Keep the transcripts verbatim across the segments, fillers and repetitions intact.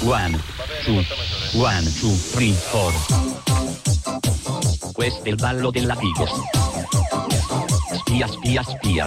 One, two, one, two, three, four. Questo è il ballo della Vigos. Spia, spia, spia.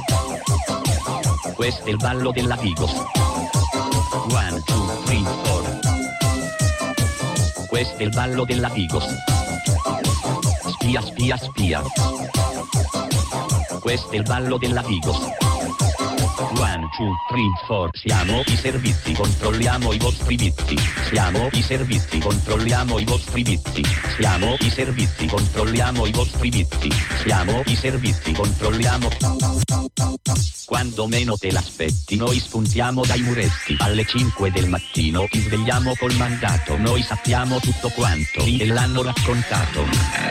Questo è il ballo della Vigos. One, two, three, four. Questo è il ballo della Vigos. Spia, spia, spia. Questo è il ballo della Vigos. One, two, three, four. Siamo i servizi, controlliamo i vostri vizi. Siamo i servizi, controlliamo i vostri vizi. Siamo i servizi, controlliamo i vostri vizi. Siamo i servizi, controlliamo. Quando meno te l'aspetti, noi spuntiamo dai muretti. Alle cinque del mattino ti svegliamo col mandato. Noi sappiamo tutto quanto e l'hanno raccontato.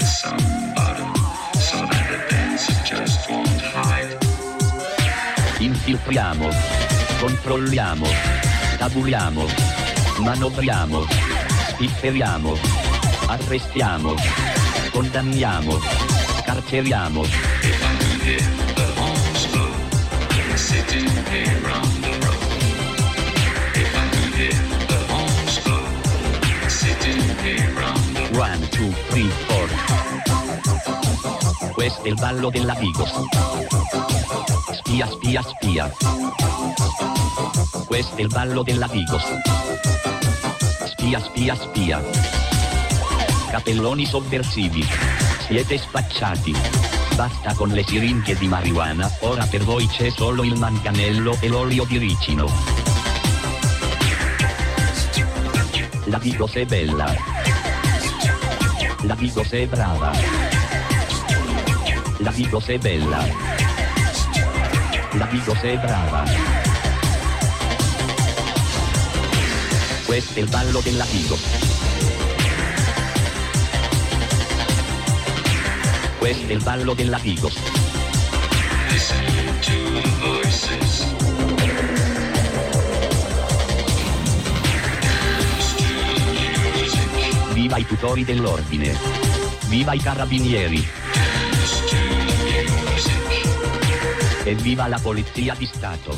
Infiltriamo, controlliamo, tabuliamo, manovriamo, spifferiamo, arrestiamo, condanniamo, carceriamo. One, two, three, four. Questo è il ballo della Vigos. Spia, spia, spia. Questo è il ballo della Vigos. Spia, spia, spia. Capelloni sovversivi. Siete spacciati. Basta con le siringhe di marijuana, ora per voi c'è solo il manganello e l'olio di ricino. La Vigos è bella. La Vigos è brava. La Vigos è bella. La Vigos è brava. Questo è il ballo della Vigos. Questo è il ballo della Vigos. Viva i tutori dell'ordine. Viva i carabinieri. E viva la Polizia di Stato.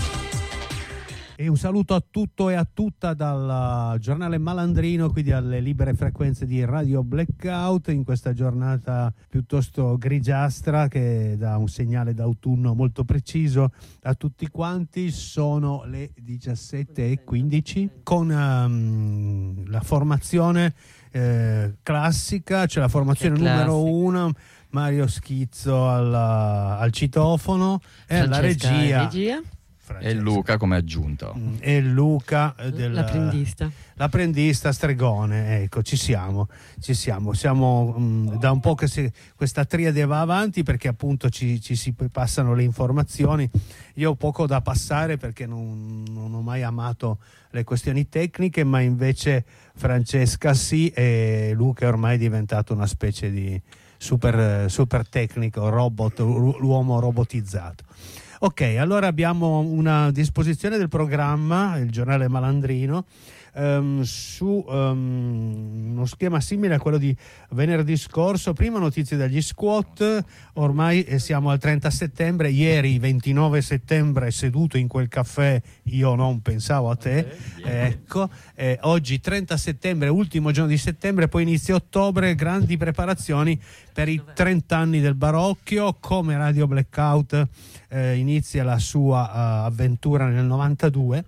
E un saluto a tutto e a tutta dal giornale Malandrino, quindi alle libere frequenze di Radio Blackout, in questa giornata piuttosto grigiastra che dà un segnale d'autunno molto preciso a tutti quanti. Sono le diciassette e quindici con um, la formazione eh, classica, cioè la formazione numero uno. Mario Schizzo alla, al citofono e alla regia, regia. E Luca come aggiunto. E Luca del, l'apprendista. L'apprendista stregone, ecco, ci siamo, ci siamo. Siamo mh, da un po' che si, questa triade va avanti perché appunto ci, ci si passano le informazioni. Io ho poco da passare perché non, non ho mai amato le questioni tecniche, ma invece Francesca sì, e Luca è ormai diventato una specie di super, super tecnico, robot, l'uomo robotizzato. Ok, allora abbiamo una disposizione del programma, il giornale Malandrino, um, su um, uno schema simile a quello di venerdì scorso. Prima notizie dagli squat, ormai siamo al trenta settembre, ieri ventinove settembre seduto in quel caffè, io non pensavo a te, eh, ecco, eh, oggi trenta settembre, ultimo giorno di settembre, poi inizia ottobre, grandi preparazioni per i trenta anni del Barocchio. Come Radio Blackout eh, inizia la sua uh, avventura nel novantadue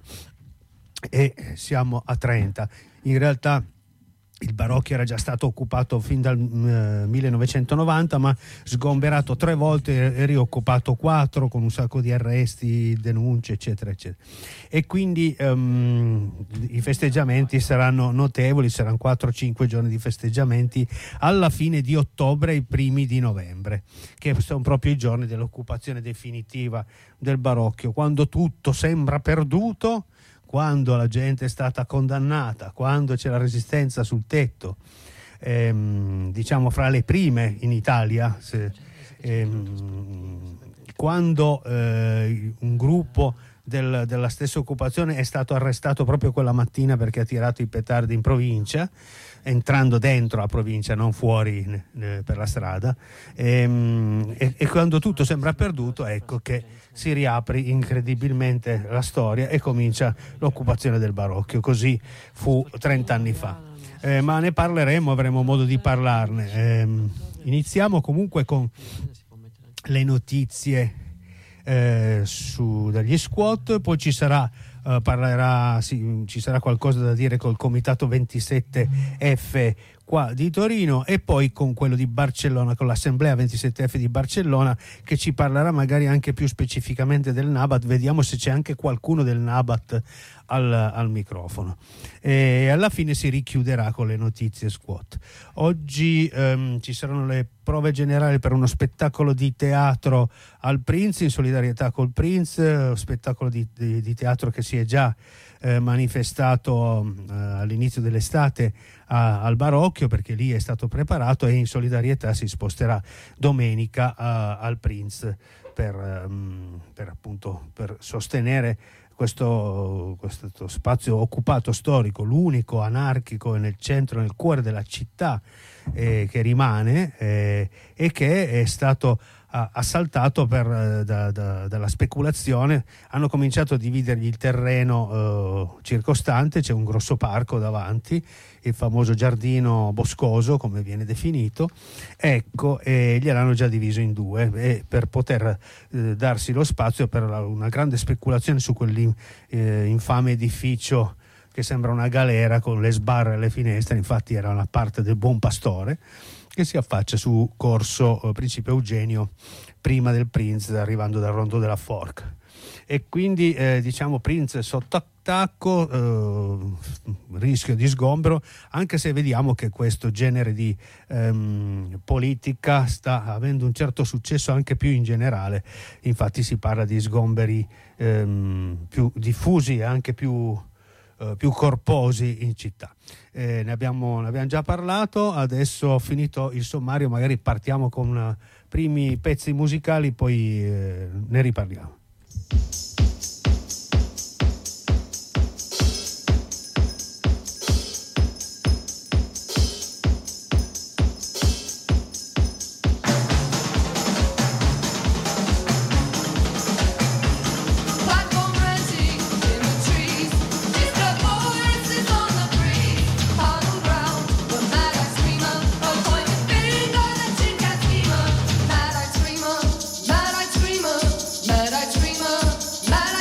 e siamo a trenta. In realtà il Barocchio era già stato occupato fin dal uh, millenovecentonovanta, ma sgomberato tre volte e rioccupato quattro, con un sacco di arresti, denunce, eccetera, eccetera. E quindi um, i festeggiamenti saranno notevoli, saranno quattro cinque giorni di festeggiamenti alla fine di ottobre e i primi di novembre, che sono proprio i giorni dell'occupazione definitiva del Barocchio, quando tutto sembra perduto, quando la gente è stata condannata, quando c'è la resistenza sul tetto, ehm, diciamo fra le prime in Italia, se, ehm, quando eh, un gruppo del, della stessa occupazione è stato arrestato proprio quella mattina perché ha tirato i petardi in provincia, entrando dentro la provincia, non fuori eh, per la strada, e, e, e quando tutto sembra perduto, ecco che si riapre incredibilmente la storia e comincia l'occupazione del Barocchio. Così fu trent'anni fa, eh, ma ne parleremo, avremo modo di parlarne. Eh, iniziamo comunque con le notizie eh, su, dagli squat, poi ci sarà Uh, parlerà, sì, ci sarà qualcosa da dire col comitato ventisette F qua di Torino, e poi con quello di Barcellona, con l'assemblea ventisette F di Barcellona, che ci parlerà magari anche più specificamente del Nabat. Vediamo se c'è anche qualcuno del Nabat al, al microfono, e alla fine si richiuderà con le notizie squat. Oggi um, ci saranno le prove generali per uno spettacolo di teatro al Prince, in solidarietà col Prince, spettacolo di, di, di teatro che si è già eh, manifestato eh, all'inizio dell'estate a, al Barocchio, perché lì è stato preparato, e in solidarietà si sposterà domenica a, al Prince per, um, per appunto per sostenere questo, questo spazio occupato storico, l'unico anarchico nel centro, nel cuore della città, eh, che rimane eh, e che è stato assaltato per, da, da, dalla speculazione. Hanno cominciato a dividergli il terreno eh, circostante, c'è un grosso parco davanti, il famoso giardino boscoso come viene definito, ecco, e gliel'hanno già diviso in due, e per poter eh, darsi lo spazio per la, una grande speculazione su quell'infame eh, edificio che sembra una galera con le sbarre alle finestre. Infatti era una parte del Buon Pastore, che si affaccia su corso eh, Principe Eugenio, prima del Prince, arrivando dal Rondo della Forca. E quindi eh, diciamo Prince sotto attacco, eh, rischio di sgombero, anche se vediamo che questo genere di ehm, politica sta avendo un certo successo anche più in generale. Infatti si parla di sgomberi ehm, più diffusi e anche più più corposi in città. Eh, ne, abbiamo, ne abbiamo già parlato, adesso finito il sommario magari partiamo con uh, primi pezzi musicali, poi eh, ne riparliamo. Mad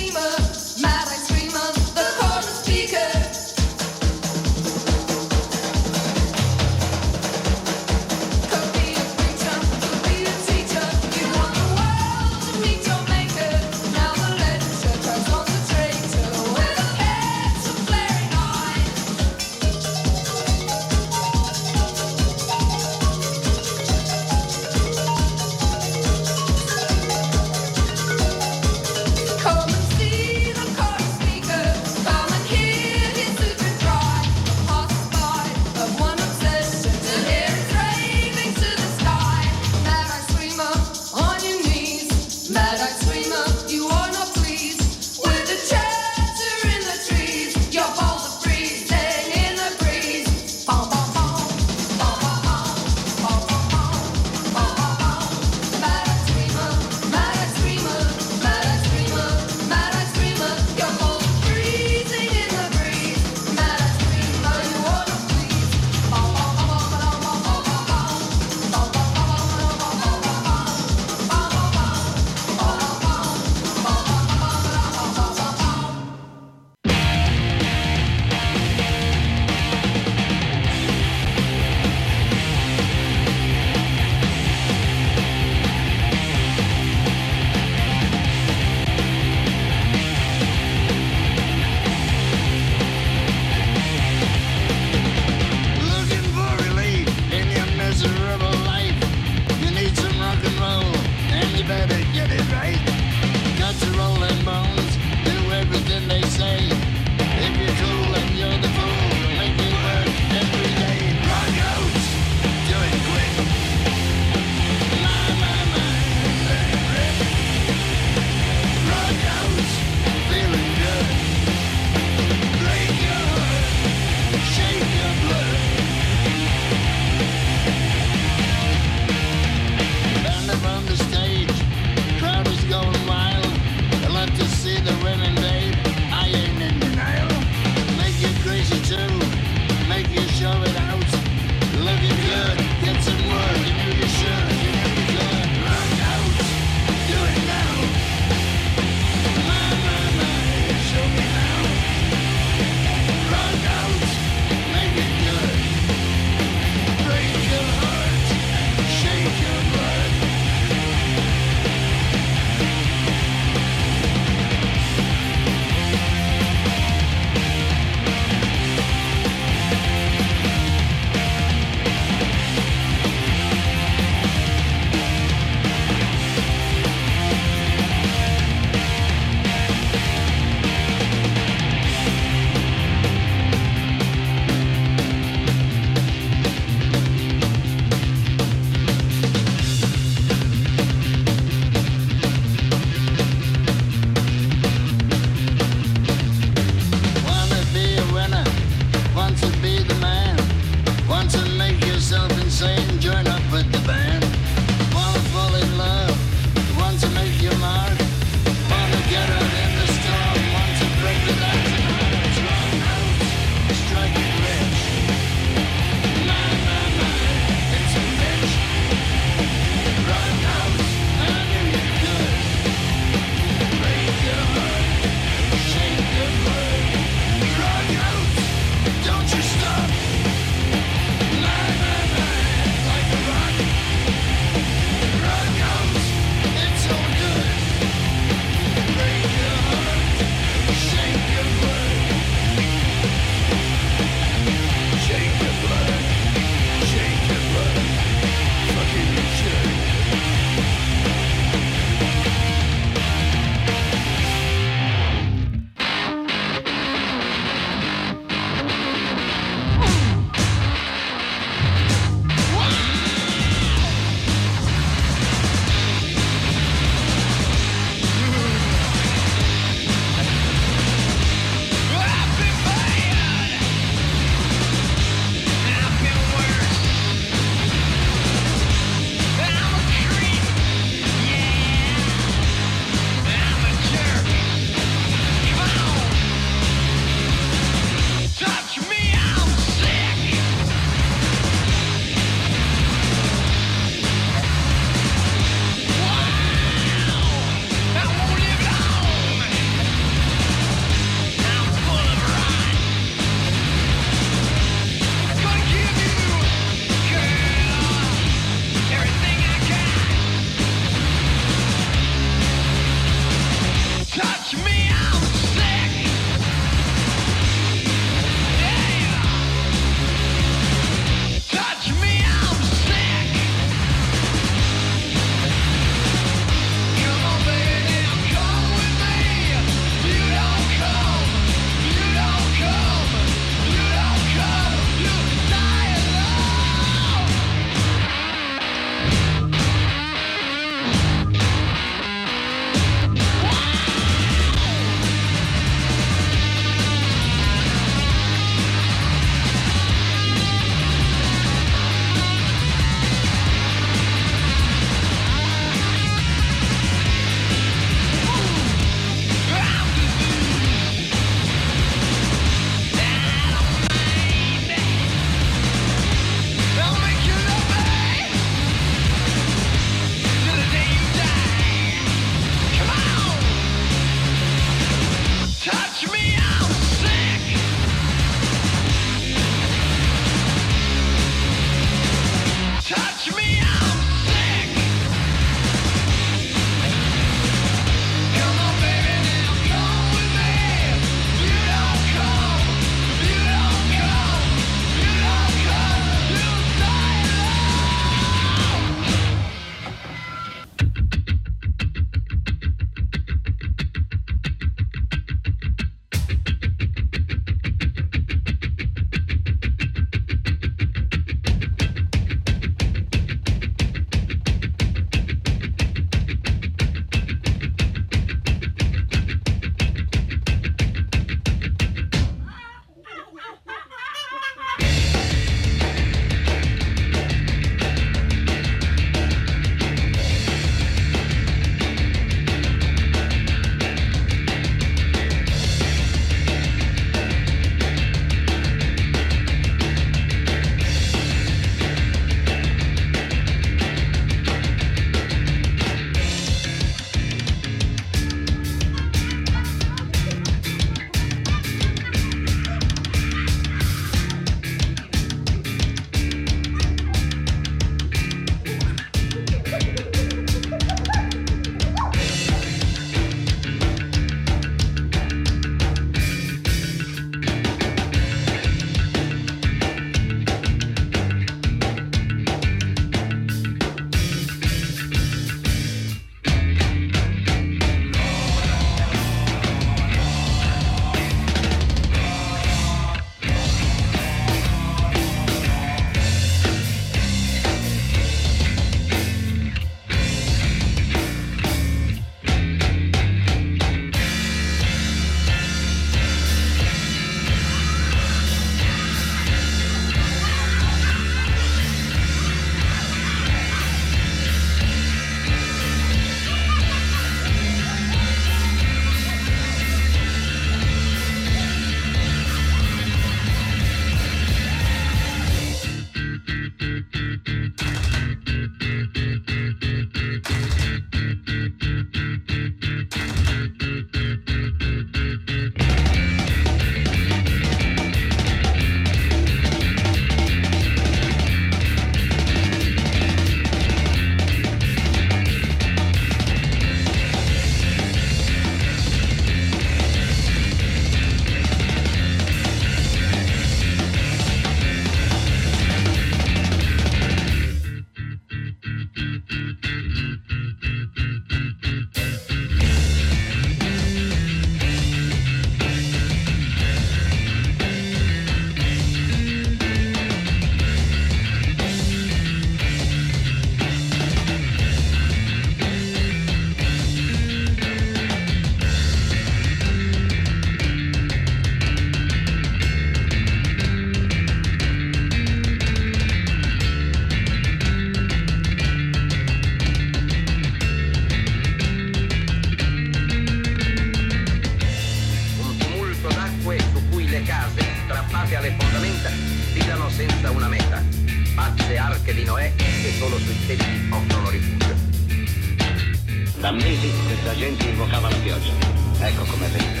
schiacciate alle fondamenta, tirano senza una meta. Pazze arche di Noè che solo sui tetti offrono rifugio. Da mesi questa gente invocava la pioggia. Ecco com'è venuta.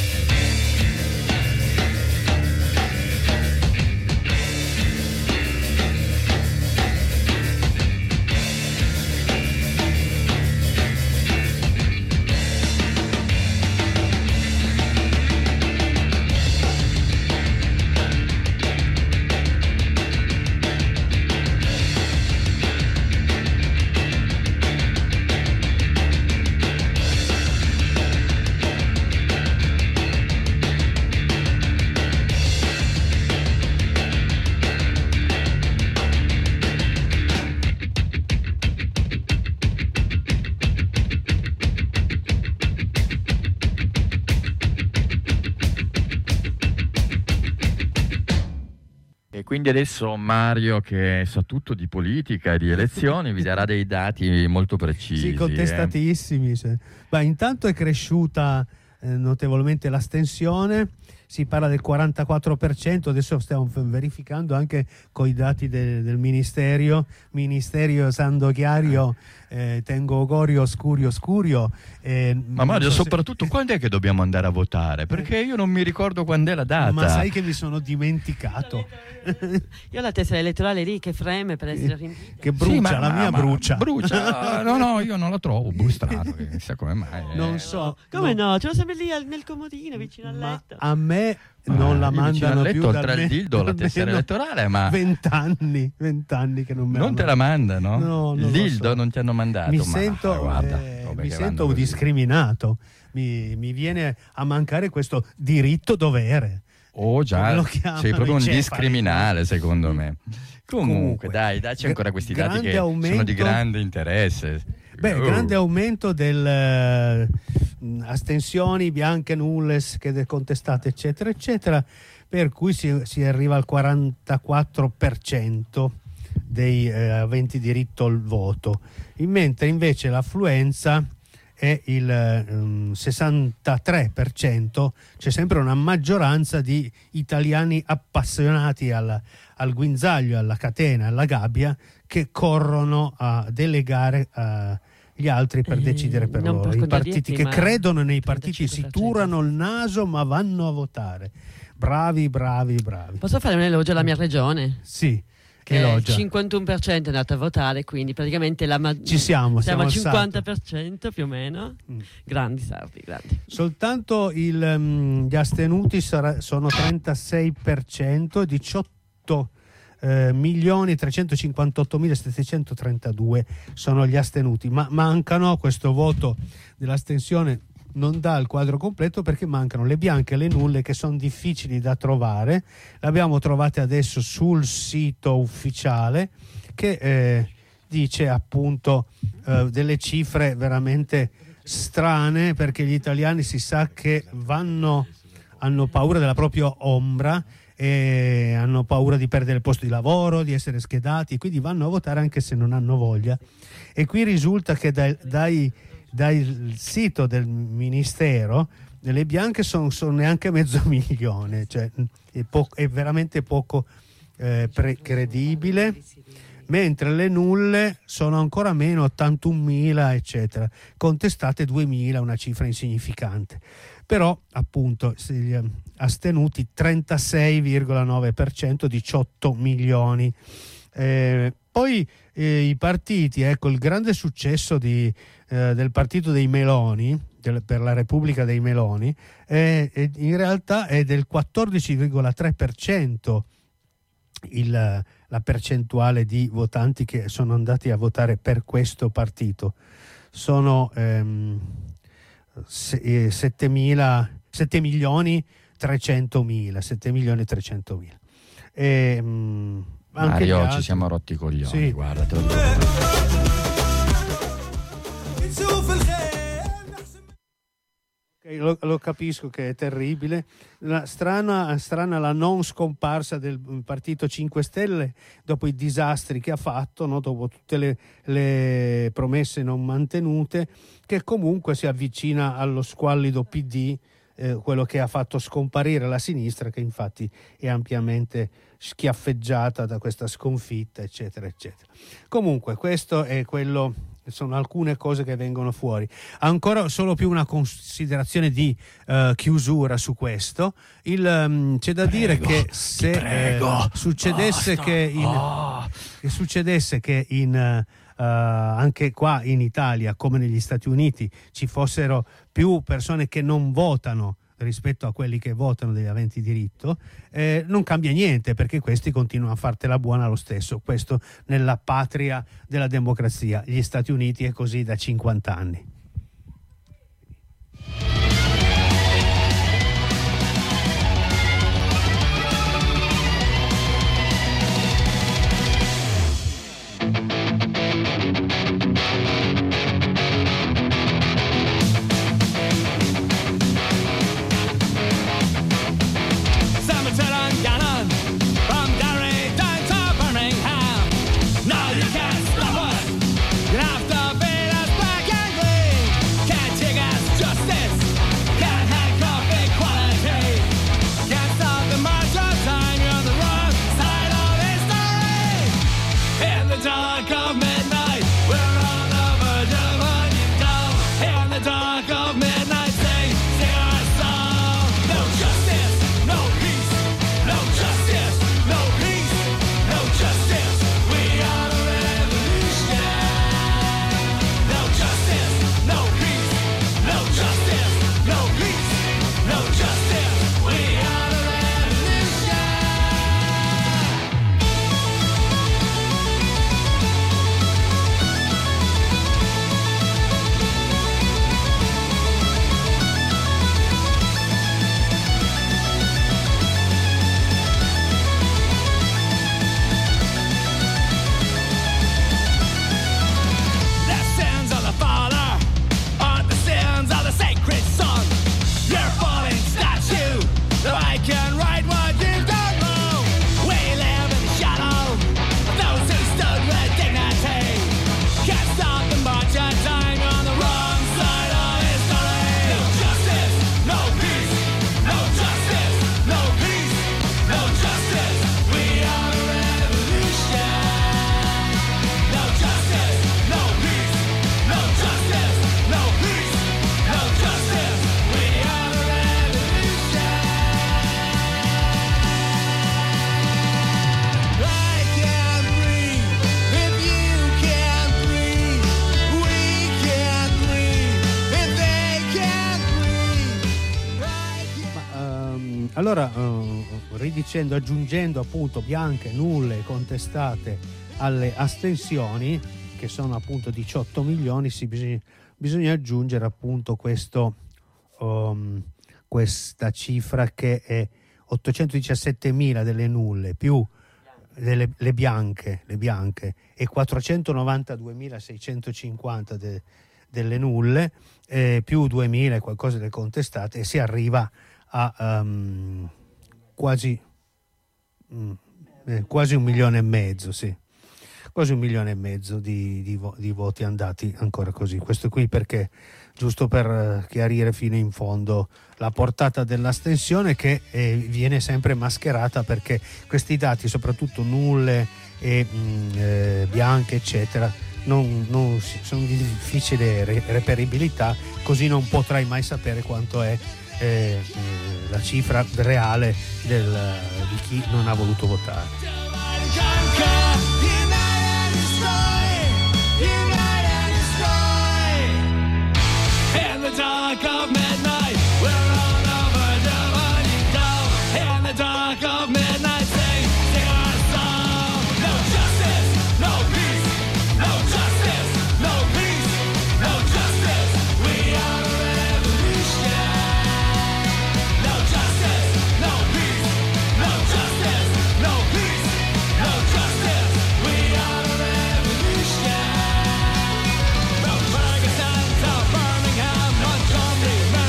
Quindi adesso Mario, che sa tutto di politica e di elezioni, vi darà dei dati molto precisi. Sì, contestatissimi. Eh. Cioè. Beh, intanto è cresciuta eh, notevolmente l'astensione, si parla del quarantaquattro per cento, adesso stiamo verificando anche con i dati del, del Ministerio, Ministerio Sando Chiario, eh, Tengo Gorio, Scurio, Scurio. Eh, ma Mario, so soprattutto se... quando è che dobbiamo andare a votare? Perché io non mi ricordo quando è la data. Ma sai che mi sono dimenticato. Io ho la tessera elettorale lì che freme per essere riempita. Che brucia, sì, ma, la mia ma, brucia. Brucia, no, no, io non la trovo. Boh, strano, chissà come mai. Non eh. so. Come no, no? Ce l'ho sempre lì nel comodino vicino al ma letto. A me non la mandano letto, più oltre al dildo la tessera elettorale, ma vent'anni, vent'anni che non me non la te la mandano? No, il non dildo so. Non ti hanno mandato? Mi ma, sento, ah, guarda, eh, mi sento discriminato, mi, mi viene a mancare questo diritto dovere. Oh già, sei proprio un discriminale secondo me. Comunque, Comunque dai, dacci ancora questi dati che aumento, sono di grande interesse. Beh, oh. grande aumento del uh, astensioni bianche, nulle, schede contestate, eccetera, eccetera, per cui si, si arriva al quarantaquattro per cento dei eh, aventi diritto al voto, in mentre invece l'affluenza è il um, sessantatré per cento, c'è sempre una maggioranza di italiani appassionati al, al guinzaglio, alla catena, alla gabbia, che corrono a delegare uh, gli altri per eh, decidere per loro. I partiti che credono nei partiti si turano il naso ma vanno a votare. Bravi, bravi, bravi. Posso fare un elogio alla mia regione? Sì. Che il cinquantuno per cento è andato a votare, quindi praticamente la ma- ci siamo, siamo al siamo cinquanta per cento più o meno. Mm. Grandi sardi, grandi. Soltanto il, um, gli astenuti sarà, sono trentasei per cento, diciotto eh, milioni trecentocinquantottomilasettecentotrentadue sono gli astenuti, ma mancano, questo voto dell'astensione non dà il quadro completo perché mancano le bianche e le nulle, che sono difficili da trovare. Le abbiamo trovate adesso sul sito ufficiale, che eh, dice appunto eh, delle cifre veramente strane, perché gli italiani si sa che vanno, hanno paura della propria ombra e hanno paura di perdere il posto di lavoro, di essere schedati, quindi vanno a votare anche se non hanno voglia. E qui risulta che dai, dai dal sito del Ministero le bianche sono, sono neanche mezzo milione, cioè è, po- è veramente poco eh, pre- credibile, mentre le nulle sono ancora meno, ottantunomila eccetera, contestate duemila, una cifra insignificante. Però appunto gli astenuti trentasei virgola nove per cento, diciotto milioni. Eh, poi eh, i partiti, ecco il grande successo di, eh, del partito dei Meloni, del, per la Repubblica dei Meloni, è, è, in realtà è del quattordici virgola tre per cento il, la percentuale di votanti che sono andati a votare per questo partito. Sono ehm, se, sette milioni trecentomila, sette milioni trecentomila. E, mh, anche Mario, altri... ci siamo rotti i coglioni, sì. Guarda, te lo dico. Okay, lo, lo capisco che è terribile. La strana, strana la non scomparsa del partito cinque Stelle dopo i disastri che ha fatto, no? Dopo tutte le, le promesse non mantenute, che comunque si avvicina allo squallido P D eh, quello che ha fatto scomparire la sinistra, che infatti è ampiamente schiaffeggiata da questa sconfitta, eccetera, eccetera. Comunque questo è quello, sono alcune cose che vengono fuori. Ancora solo più una considerazione di uh, chiusura su questo. Il, um, c'è da prego, dire che se prego, eh, succedesse basta. che in, oh. che succedesse che in uh, anche qua in Italia come negli Stati Uniti ci fossero più persone che non votano rispetto a quelli che votano degli aventi diritto, eh, non cambia niente, perché questi continuano a fartela buona lo stesso. Questo nella patria della democrazia, gli Stati Uniti, è così da cinquanta anni. Allora, uh, ridicendo, aggiungendo appunto bianche, nulle, contestate alle astensioni, che sono appunto diciotto milioni, si bisogna, bisogna aggiungere appunto questo, um, questa cifra che è ottocentodiciassettemila delle nulle più delle, le bianche, le bianche e quattrocentonovantaduemilaseicentocinquanta de, delle nulle, eh, più duemila e qualcosa delle contestate, e si arriva a um, quasi mm, eh, quasi un milione e mezzo, sì, quasi un milione e mezzo di, di, vo- di voti andati ancora così. Questo qui perché, giusto per uh, chiarire fino in fondo la portata dell'astensione, che eh, viene sempre mascherata, perché questi dati, soprattutto nulle e mh, eh, bianche eccetera, non, non sono di difficile re- reperibilità, così non potrai mai sapere quanto è Eh, la cifra reale del, di chi non ha voluto votare. Montgomery,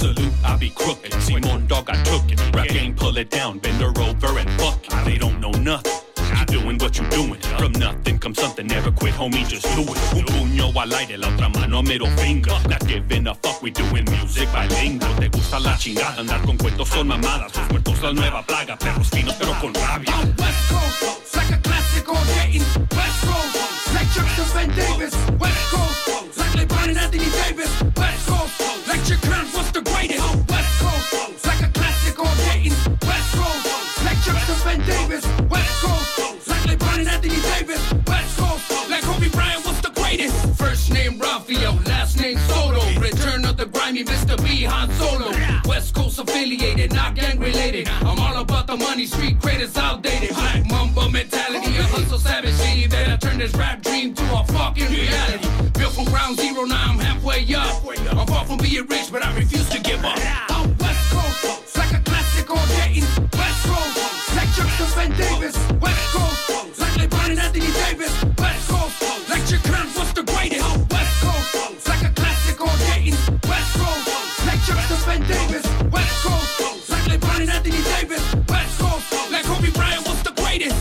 salute, I be crooked. Simon dog, I took it. Rap game, pull it down, bend her over and fuck it. They don't know nothing. Keep doing what you doing. From nothing comes something, never quit, homie, just do it. Un puño al aire, la otra mano middle finger. Not giving a fuck, we doing music bilingual. Te gusta la chingada, andar con cuentos son mamadas. Los muertos la nueva plaga, perros finos pero con rabia. I'm West Coast, like a classic all getting West Coast, like Chuck to Ben Davis. West Coast, like LeBron and Anthony Davis. West Coast, like your crown was the greatest. West Coast, like a classic all getting West Coast, like Chuck to Ben Davis. West Coast, like LeBron and Anthony Davis. West Coast, like Kobe Bryant was the greatest. First name Rafael, last name Soto. Return of the grimy Mister B, Han Solo. West Coast affiliated, not gang related. I'm all about the money, street credits outdated. Black Mamba mentality, a hustle savage city that I turned this rap dream to a fucking reality. Built from ground zero, now I'm halfway up. I'm far from being rich, but I refuse to give up. I'm West Coast, like a classic all getting West Coast, like Chuck to Ben Davis. West Coast, like LeBron and Anthony Davis. West Coast, like your crown was the greatest. West Coast, like a classic all getting West Coast, like Chuck to Ben Davis. West Coast, like LeBron and Anthony Davis. West Coast, like Kobe Bryant was the greatest.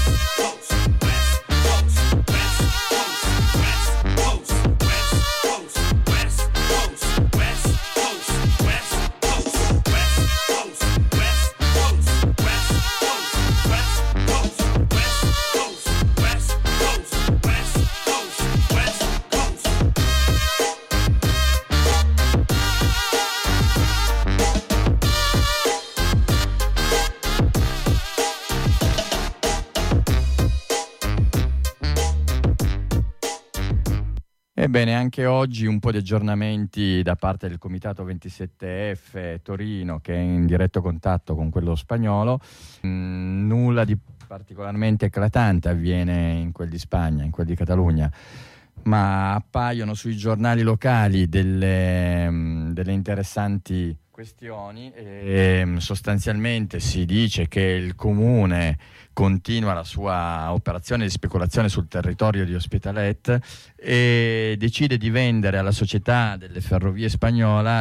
Ebbene, anche oggi un po' di aggiornamenti da parte del Comitato ventisette F Torino, che è in diretto contatto con quello spagnolo. Mm, nulla di particolarmente eclatante avviene in quel di Spagna, in quel di Catalogna, ma appaiono sui giornali locali delle, delle interessanti questioni e sostanzialmente si dice che il comune continua la sua operazione di speculazione sul territorio di Hospitalet e decide di vendere alla società delle ferrovie spagnola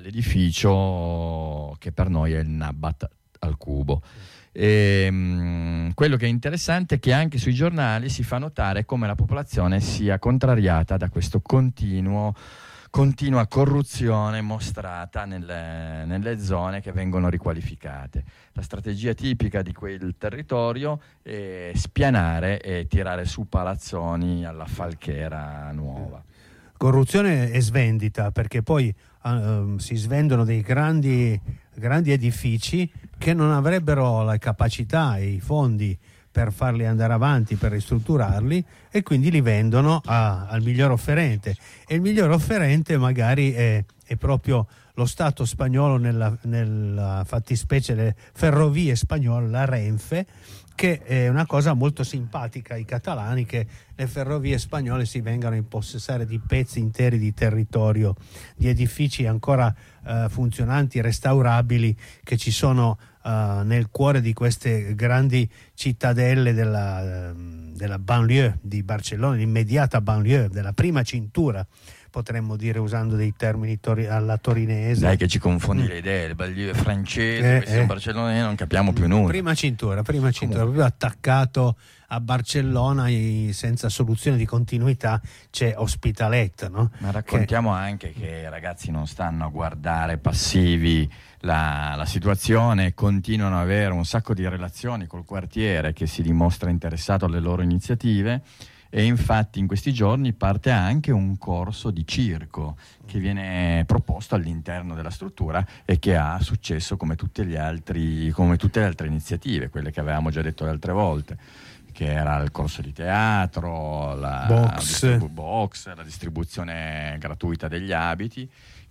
l'edificio che per noi è il Nabat al Cubo. E, mh, quello che è interessante è che anche sui giornali si fa notare come la popolazione sia contrariata da questo continuo continua corruzione mostrata nelle, nelle zone che vengono riqualificate. La strategia tipica di quel territorio è spianare e tirare su palazzoni alla Falchera nuova. Corruzione e svendita, perché poi uh, si svendono dei grandi, grandi edifici che non avrebbero la capacità e i fondi per farli andare avanti, per ristrutturarli, e quindi li vendono a, al miglior offerente, e il miglior offerente magari è, è proprio lo Stato spagnolo, nella, nella fattispecie le ferrovie spagnole, la Renfe, che è una cosa molto simpatica ai catalani, che le ferrovie spagnole si vengano a impossessare di pezzi interi di territorio, di edifici ancora eh, funzionanti, restaurabili, che ci sono Uh, nel cuore di queste grandi cittadelle della, uh, della banlieue di Barcellona, l'immediata banlieue, della prima cintura, potremmo dire, usando dei termini tori- alla torinese. Dai che ci confondi mm. le idee, il banlieue francese, eh, questo eh. Barcellona, non capiamo più nulla. Prima cintura, prima cintura, proprio attaccato a Barcellona senza soluzione di continuità c'è Hospitalet, no? Ma raccontiamo che... anche che i ragazzi non stanno a guardare passivi la, la situazione, continuano ad avere un sacco di relazioni col quartiere che si dimostra interessato alle loro iniziative, e infatti in questi giorni parte anche un corso di circo che viene proposto all'interno della struttura e che ha successo come tutti gli altri, come tutte le altre iniziative, quelle che avevamo già detto le altre volte, che era il corso di teatro, la box. Distribu- box, la distribuzione gratuita degli abiti,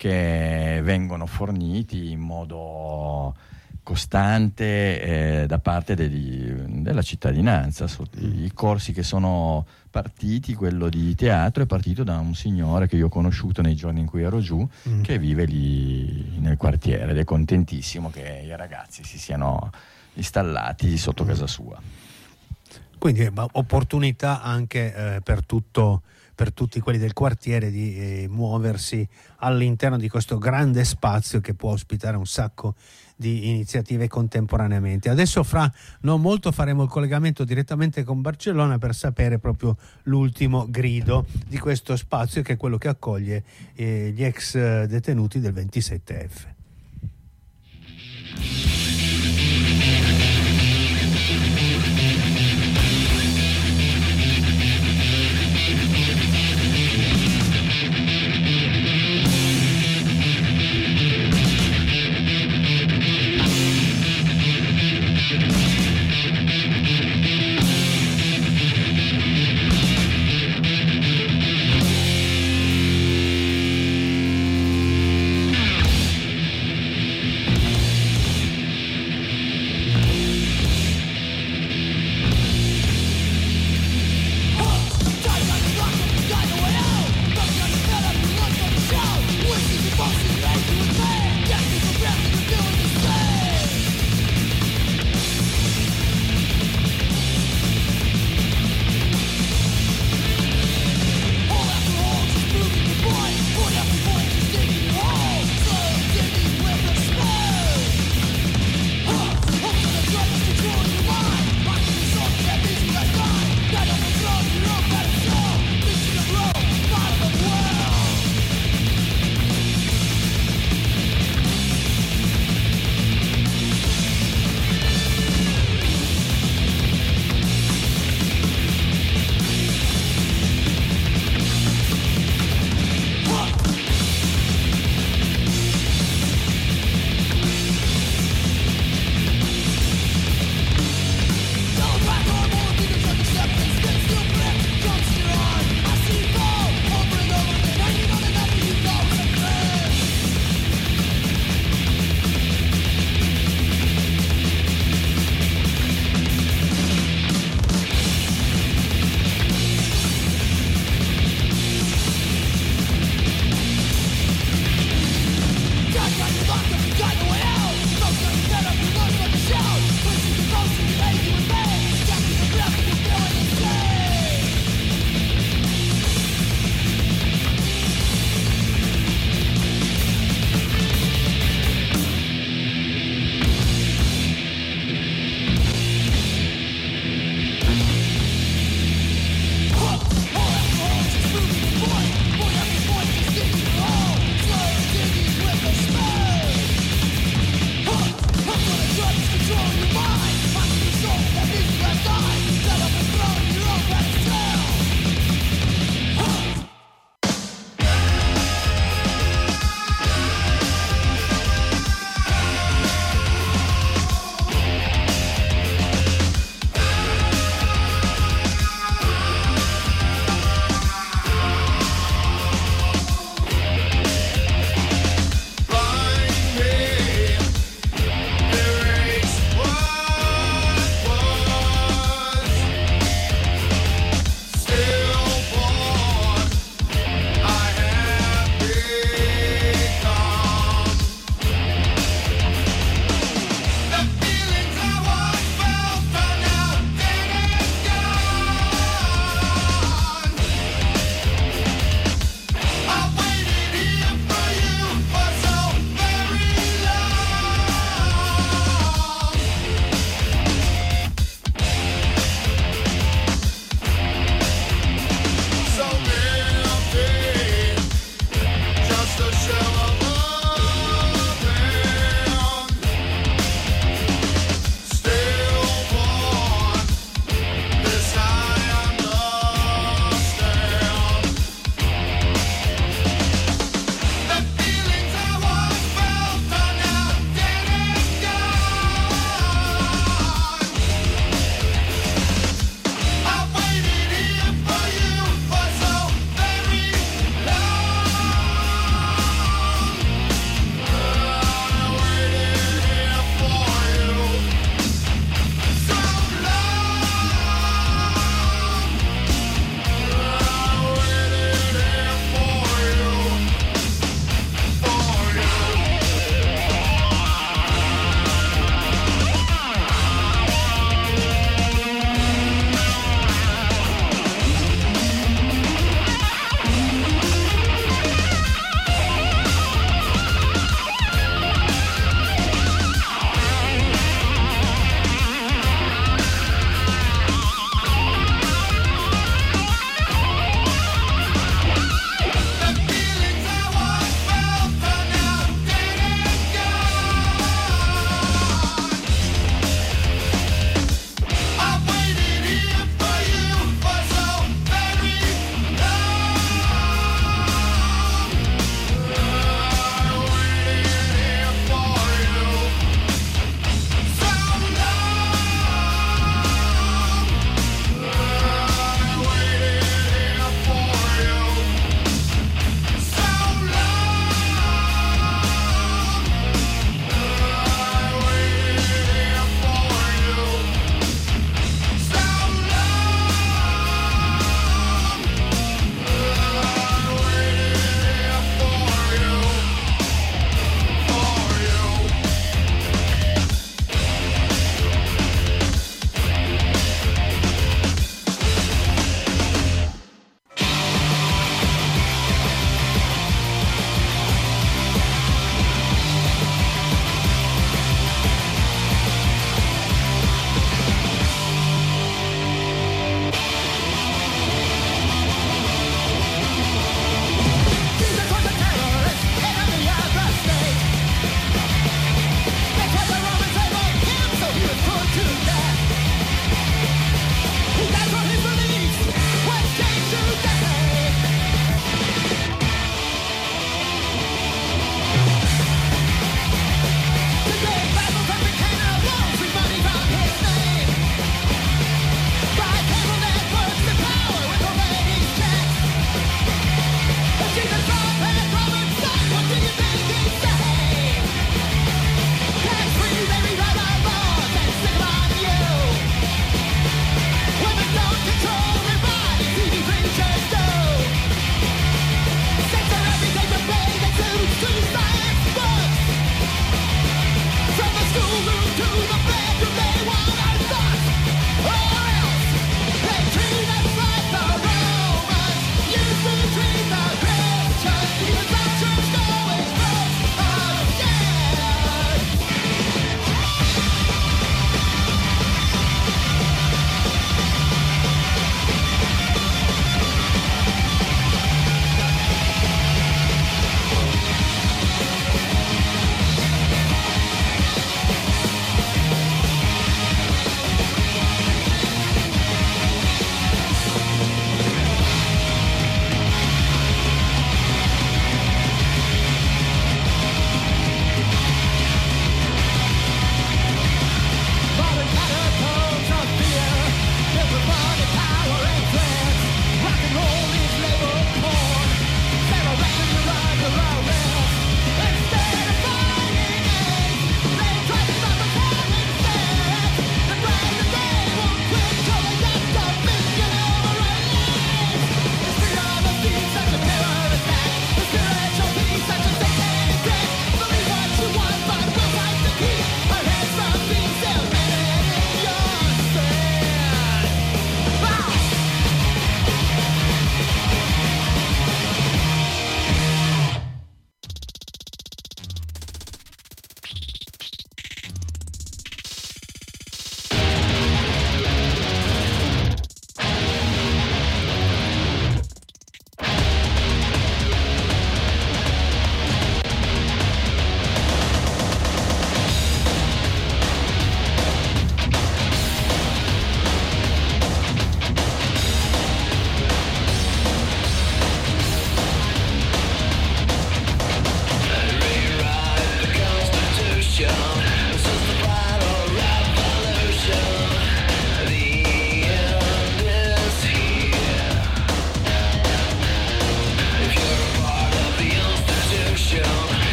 che vengono forniti in modo costante eh, da parte degli, della cittadinanza. I corsi che sono partiti, quello di teatro è partito da un signore che io ho conosciuto nei giorni in cui ero giù, mm. che vive lì nel quartiere ed è contentissimo che i ragazzi si siano installati sotto casa sua. Quindi opportunità anche eh, per tutto per tutti quelli del quartiere di eh, muoversi all'interno di questo grande spazio che può ospitare un sacco di iniziative contemporaneamente. Adesso fra non molto faremo il collegamento direttamente con Barcellona per sapere proprio l'ultimo grido di questo spazio, che è quello che accoglie eh, gli ex detenuti del ventisette F.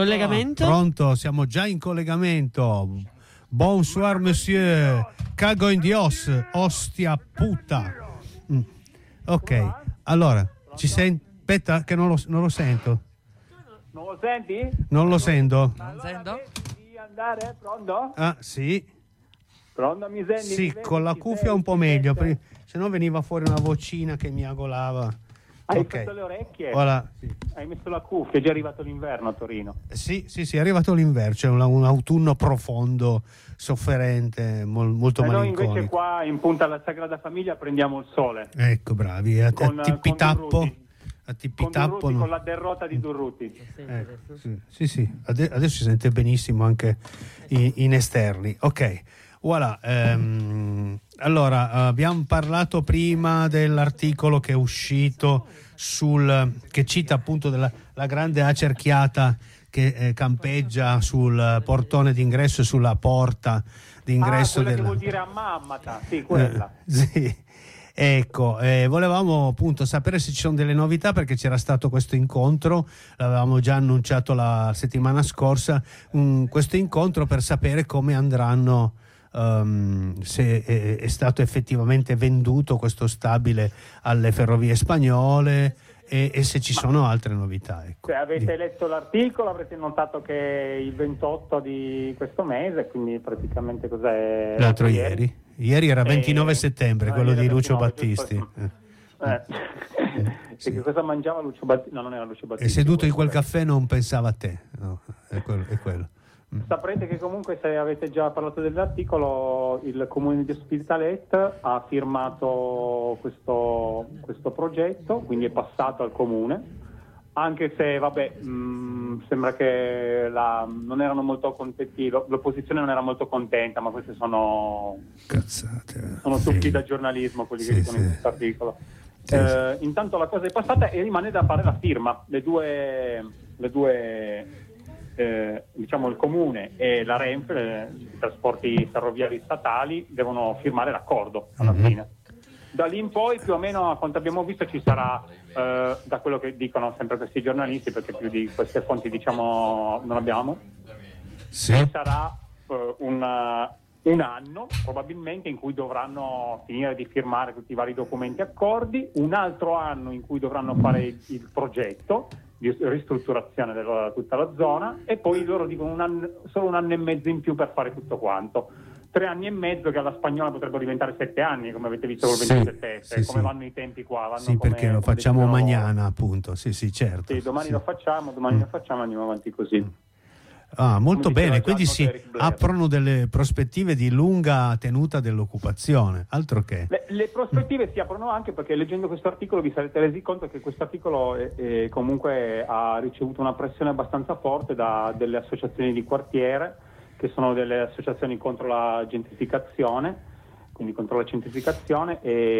collegamento? Pronto, siamo già in collegamento. Bonsoir monsieur, cago in Dios, ostia puta. Mm. Ok, allora, ci senti? Aspetta che non lo, non lo sento. Non lo senti? Non lo sento. Non sento? Devi andare, pronto? Ah, sì. Pronto, mi senti? Sì, Mi vedi? con la Ci cuffia sei? un po' Ci meglio, sente? se no veniva fuori una vocina che mi agolava. Hai Ok. fatto le orecchie? Voilà. Sì. Hai messo la cuffia, è già arrivato l'inverno a Torino. Sì, sì, sì, è arrivato l'inverno, c'è un, un autunno profondo, sofferente, mol- molto E noi invece malinconico. qua in punta alla Sagrada Famiglia prendiamo il sole. Ecco, bravi, a, Con- a tippitappo, con Durruti. a Con, tippitappo. Durruti, no. con la derrota di Durruti. Ecco, sì, sì, sì. Ade- adesso si sente benissimo anche in, in esterni. Ok, voilà. ehm, allora, abbiamo parlato prima dell'articolo che è uscito sul che cita appunto della la grande acerchiata che eh, campeggia sul portone d'ingresso e sulla porta d'ingresso Ah, quella della... che vuol dire ammammata, sì, quella. Eh, sì. Ecco, eh, volevamo appunto sapere se ci sono delle novità, perché c'era stato questo incontro, l'avevamo già annunciato la settimana scorsa, um, questo incontro per sapere come andranno, um, se è, è stato effettivamente venduto questo stabile alle ferrovie spagnole e, e se ci sono altre novità. Ecco. Se avete letto l'articolo avrete notato che è il ventotto di questo mese, quindi praticamente cos'è? L'altro ieri? Ieri era ventinove Eh, settembre, no, quello ieri di era Lucio ventinove, Battisti. giusto? Eh. Sì. E che cosa mangiava Lucio Battisti? No, non era Lucio E Battisti. seduto in quel caffè non pensava a te, no, è quello. È quello. Saprete che comunque, se avete già parlato dell'articolo, il comune di Ospitalet ha firmato questo, questo progetto, quindi è passato al comune, anche se vabbè mh, sembra che la, non erano molto contenti, l'opposizione non era molto contenta, ma queste sono Cazzate. sono Sì. trucchi da giornalismo quelli Sì, che dicono sì. in questo articolo. Sì, Eh, intanto la cosa è passata e rimane da fare la firma. Le due, le due eh, diciamo il comune e la Renfe, i trasporti ferroviari statali, devono firmare l'accordo alla Mhm. fine. Da lì in poi, più o meno, a quanto abbiamo visto, ci sarà, eh, da quello che dicono sempre questi giornalisti, perché più di queste fonti diciamo non abbiamo, Sì. ci sarà eh, una- un anno probabilmente in cui dovranno finire di firmare tutti i vari documenti e accordi, un altro anno in cui dovranno fare il, il progetto di ristrutturazione di tutta la zona, e poi loro dicono un anno, solo un anno e mezzo in più per fare tutto quanto. Tre anni e mezzo che alla spagnola potrebbero diventare sette anni, come avete visto col Sì, ventisette, sì, come sì. vanno i tempi qua. Vanno Sì, come- perché lo come facciamo decidono loro. mañana, appunto. Sì, sì, certo. Sì, domani Sì. lo facciamo, domani Mm. lo facciamo, andiamo avanti così. Ah, molto Come diceva bene, già quindi il si Eric Blair. aprono delle prospettive di lunga tenuta dell'occupazione, altro che. Le, le prospettive si aprono anche perché, leggendo questo articolo, vi sarete resi conto che questo articolo è- è comunque ha ricevuto una pressione abbastanza forte da delle associazioni di quartiere, che sono delle associazioni contro la gentrificazione, quindi contro la centrificazione,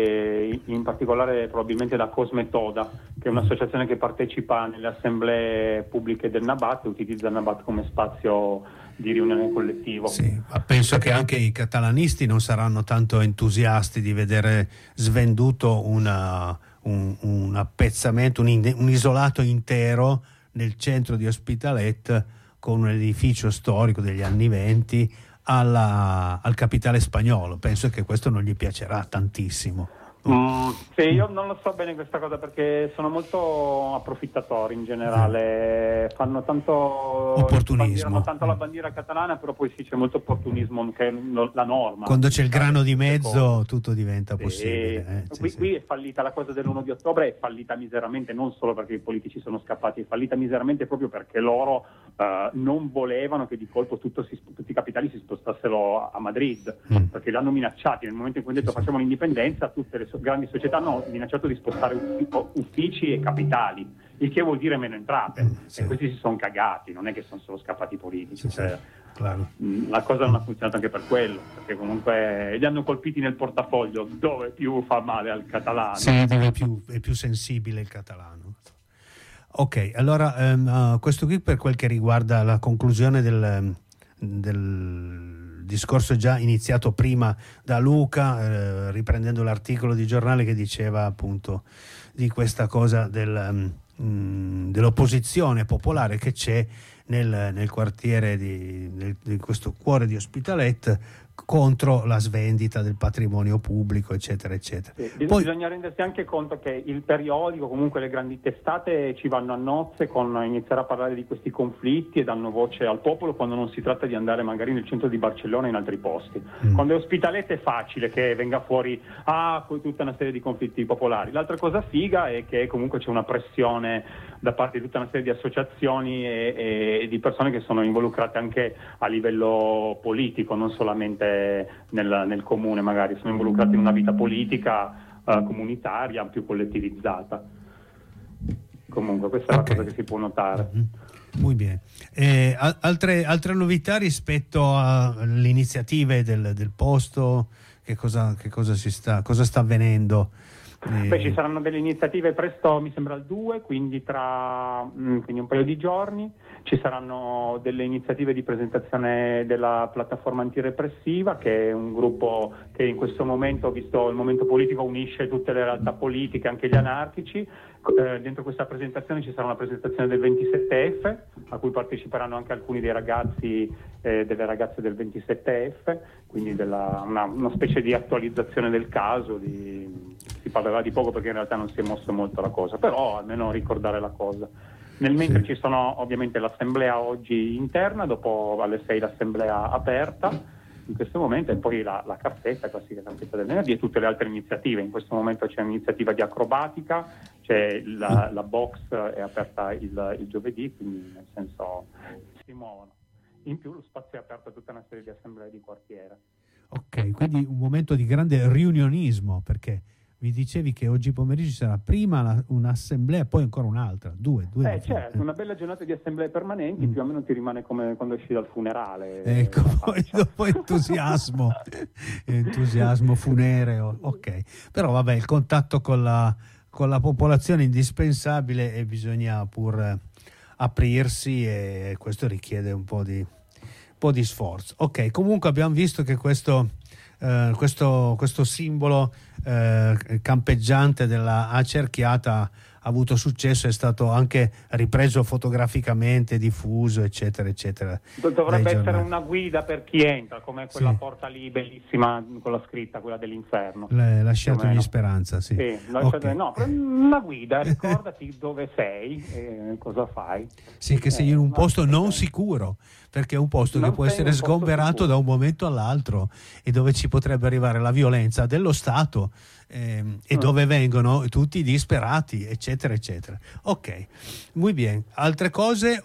e in particolare probabilmente da Cosmetoda, che è un'associazione che partecipa nelle assemblee pubbliche del Nabat e utilizza il Nabat come spazio di riunione collettivo. Sì, ma penso che anche i catalanisti non saranno tanto entusiasti di vedere svenduto una, un, un appezzamento, un, in- un isolato intero nel centro di Ospitalet, con un edificio storico degli anni venti alla, al capitale spagnolo. Penso che questo non gli piacerà tantissimo. Mm, sì, io non lo so bene questa cosa, perché sono molto approfittatori in generale, fanno tanto Opportunismo. bandierano tanto la bandiera catalana, però poi sì, c'è molto opportunismo, che è lo- la norma. Quando c'è il grano di Secondo. mezzo tutto diventa Sì. possibile. eh, sì, qui, sì. qui è fallita la cosa dell'primo di ottobre, è fallita miseramente, non solo perché i politici sono scappati, è fallita miseramente proprio perché loro eh, non volevano che di colpo tutto si- tutti i capitali si spostassero a Madrid, Mm. perché l'hanno minacciati nel momento in cui hanno detto facciamo l'indipendenza. Tutte le so- grandi società hanno minacciato di spostare uffi- uffici e capitali, il che vuol dire meno entrate, Mm, sì. e questi si sono cagati, non è che sono solo scappati i politici. Sì, sì, cioè, claro. mh, la cosa non ha funzionato anche per quello, perché comunque li hanno colpiti nel portafoglio, dove più fa male al catalano. Sì, dove è più, è più sensibile il catalano. Ok, allora ehm, uh, questo qui per quel che riguarda la conclusione del, del discorso già iniziato prima da Luca, eh, riprendendo l'articolo di giornale che diceva appunto di questa cosa del, um, dell'opposizione popolare che c'è nel, nel quartiere di, nel, di questo cuore di Ospitalet contro la svendita del patrimonio pubblico, eccetera, eccetera. Sì, Poi, bisogna rendersi anche conto che il periodico, comunque le grandi testate ci vanno a nozze con iniziare a parlare di questi conflitti e danno voce al popolo quando non si tratta di andare magari nel centro di Barcellona o in altri posti. Mm. Quando è Ospitalet è facile che venga fuori ah, poi tutta una serie di conflitti popolari. L'altra cosa figa è che comunque c'è una pressione da parte di tutta una serie di associazioni e, e di persone che sono involucrate anche a livello politico, non solamente nel, nel comune, magari sono involucrati in una vita politica uh, comunitaria più collettivizzata. Comunque questa okay. è la cosa che si può notare. Mm-hmm. Muy bene. Eh, altre, altre novità rispetto alle iniziative del, del posto, che cosa, che cosa si sta, cosa sta avvenendo? Eh... Beh, ci saranno delle iniziative presto, mi sembra il due, quindi tra mh, quindi un paio di giorni. Ci saranno delle iniziative di presentazione della piattaforma antirepressiva, che è un gruppo che in questo momento, visto il momento politico, unisce tutte le realtà politiche, anche gli anarchici. Eh, dentro questa presentazione ci sarà una presentazione del ventisette F, a cui parteciperanno anche alcuni dei ragazzi e eh, delle ragazze del ventisette F, quindi della, una, una specie di attualizzazione del caso. Di, si parlerà di poco perché in realtà non si è mosso molto la cosa, però almeno ricordare la cosa. Nel mentre sì. ci sono ovviamente l'assemblea oggi interna, dopo alle sei l'assemblea aperta in questo momento, e poi la, la caffetta, classica caffetta del venerdì, e tutte le altre iniziative. In questo momento c'è un'iniziativa di acrobatica, c'è la, la box è aperta il, il giovedì, quindi nel senso si muovono. In più lo spazio è aperto a tutta una serie di assemblee di quartiere. Ok, quindi un momento di grande riunionismo, perché mi dicevi che oggi pomeriggio ci sarà prima la, un'assemblea e poi ancora un'altra, due, due eh, certo, una bella giornata di assemblee permanenti, mm. più o meno ti rimane come quando esci dal funerale. Ecco, poi dopo entusiasmo, entusiasmo funereo, ok. Però vabbè, il contatto con la, con la popolazione è indispensabile e bisogna pur aprirsi, e questo richiede un po' di, un po' di sforzo. Ok, comunque abbiamo visto che questo... Uh, questo, questo simbolo uh, campeggiante della Acerchiata ha avuto successo, è stato anche ripreso fotograficamente, diffuso, eccetera, eccetera. Dovrebbe essere una guida per chi entra, come quella sì. porta lì bellissima con la scritta, quella dell'inferno. Le, lasciatemi speranza, sì. sì okay. No, una guida, ricordati dove sei e cosa fai. Sì, che sei in un posto non sicuro, perché è un posto non che può essere sgomberato da un momento all'altro e dove ci potrebbe arrivare la violenza dello Stato ehm, e mm. dove vengono tutti disperati, eccetera, eccetera. Ok, muy bien. Altre cose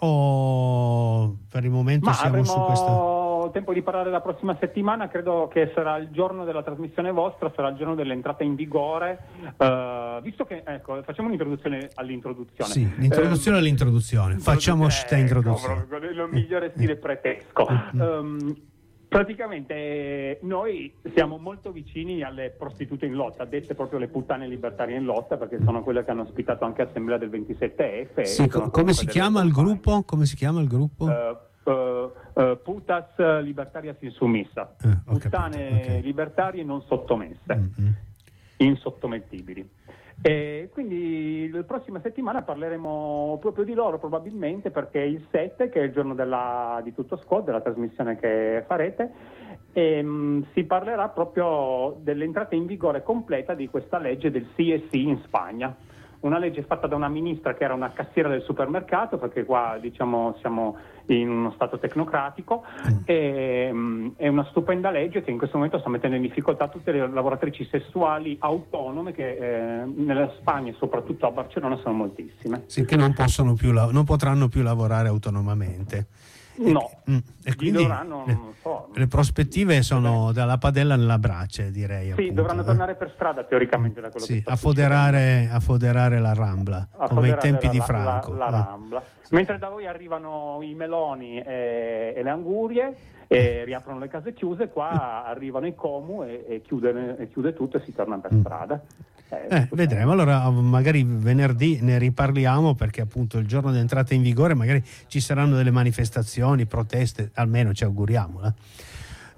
o per il momento Ma siamo su questo? Tempo di parlare la prossima settimana, credo che sarà il giorno della trasmissione vostra, sarà il giorno dell'entrata in vigore, uh, visto che, ecco, facciamo un'introduzione all'introduzione. Sì, l'introduzione eh, all'introduzione, facciamo questa eh, introduzione. Ecco, il migliore stile pretesco. um, praticamente noi siamo molto vicini alle prostitute in lotta, dette proprio le puttane libertarie in lotta, perché sono quelle che hanno ospitato anche Assemblea del ventisette F. Sì, co- come si chiama il gruppo? Come si chiama il gruppo? Uh, Uh, uh, putas libertarias insumissa, eh, puttane okay. libertarie non sottomesse, mm-hmm. insottomettibili. E quindi la prossima settimana parleremo proprio di loro, probabilmente, perché il sette, che è il giorno della, di Tutto Squad, della trasmissione che farete, e, um, si parlerà proprio dell'entrata in vigore completa di questa legge del sì e sì in Spagna. Una legge fatta da una ministra che era una cassiera del supermercato, perché qua diciamo siamo in uno stato tecnocratico, mm. e, um, è una stupenda legge che in questo momento sta mettendo in difficoltà tutte le lavoratrici sessuali autonome che eh, nella Spagna e soprattutto a Barcellona sono moltissime. Sì, che non possono più la- non potranno più lavorare autonomamente. No, e, e quindi dovranno, le, non so, le prospettive sono dalla padella nella brace, direi. Sì, appunto, dovranno eh? tornare per strada teoricamente da quello sì, che sta a foderare, a foderare la Rambla, a come ai tempi la, di Franco. La, la, la Rambla. Mentre da voi arrivano i meloni e, e le angurie e riaprono le case chiuse, qua arrivano i Comu e, e, chiude, e chiude tutto e si torna per strada. Eh, eh, vedremo, allora magari venerdì ne riparliamo, perché appunto il giorno dell'entrata in vigore magari ci saranno delle manifestazioni, proteste, almeno ci auguriamo. Eh.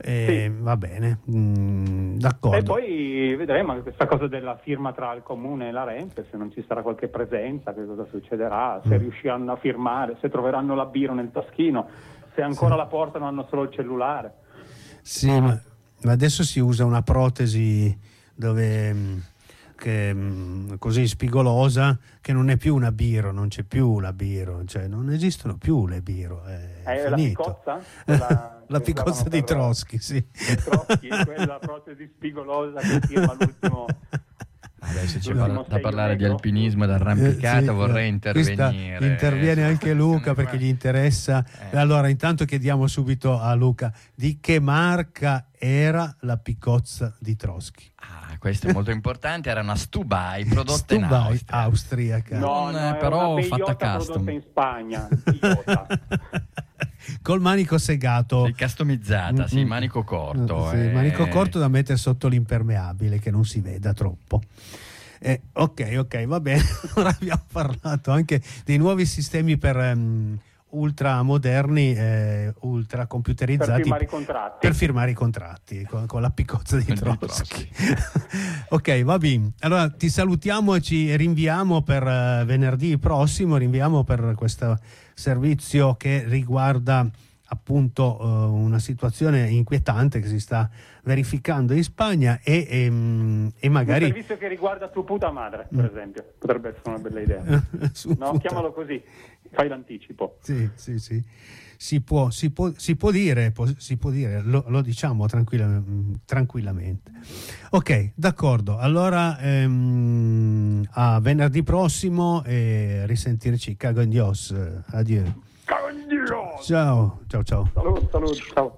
Eh, Sì. Va bene, mm, d'accordo. E poi vedremo questa cosa della firma tra il comune e la Renfe, se non ci sarà qualche presenza, che cosa succederà, se Mm. riusciranno a firmare, se troveranno la biro nel taschino, se ancora Sì. la portano hanno solo il cellulare. Sì, ma, ma adesso si usa una protesi dove mh, che, mh, così spigolosa, che non è più una biro, non c'è più la biro, cioè non esistono più le biro, è, È la finito. picozza? Quella La che picozza usavano di per- Trotsky, sì. di Trotsky, quella protesi spigolosa che firma l'ultimo. Adesso c'è l'ultimo par- da sei parlare di euro. alpinismo, d'arrampicata, Eh, sì, vorrei eh, questa intervenire. interviene su- anche Luca perché gli interessa. Eh. Allora, intanto chiediamo subito a Luca di che marca era la picozza di Trotsky. Ah, questo è molto importante, era una Stubai prodotta in Stubai, Austria. austriaca. No, Non, no, eh, era però una fatta Bellota custom. prodotta in Spagna. Bellota. Col manico segato. Sì, customizzata, sì, Mm, mm. manico corto. Sì, eh. manico corto da mettere sotto l'impermeabile che non si veda troppo. Eh, ok, ok, va bene. Ora abbiamo parlato anche dei nuovi sistemi per um, ultra moderni, eh, ultra computerizzati Per firmare i contratti. per firmare i contratti con, con la picozza di Di Trotsky. Ok, va bene. Allora ti salutiamo e ci rinviamo per eh, venerdì prossimo, rinviamo per questo servizio che riguarda appunto eh, una situazione inquietante che si sta verificando in Spagna e, e, e Un magari servizio che riguarda tu puta madre, per esempio. Potrebbe essere una bella idea. Su No, puta- chiamalo così, fai l'anticipo. Sì, sì, sì. Si può, si può, si può dire, può- si può dire, lo, lo diciamo tranquilla- tranquillamente. Ok, d'accordo. Allora ehm, a venerdì prossimo e risentirci. Cago in Dios. Addio. Ciao, ciao, ciao. Salute, salute, ciao.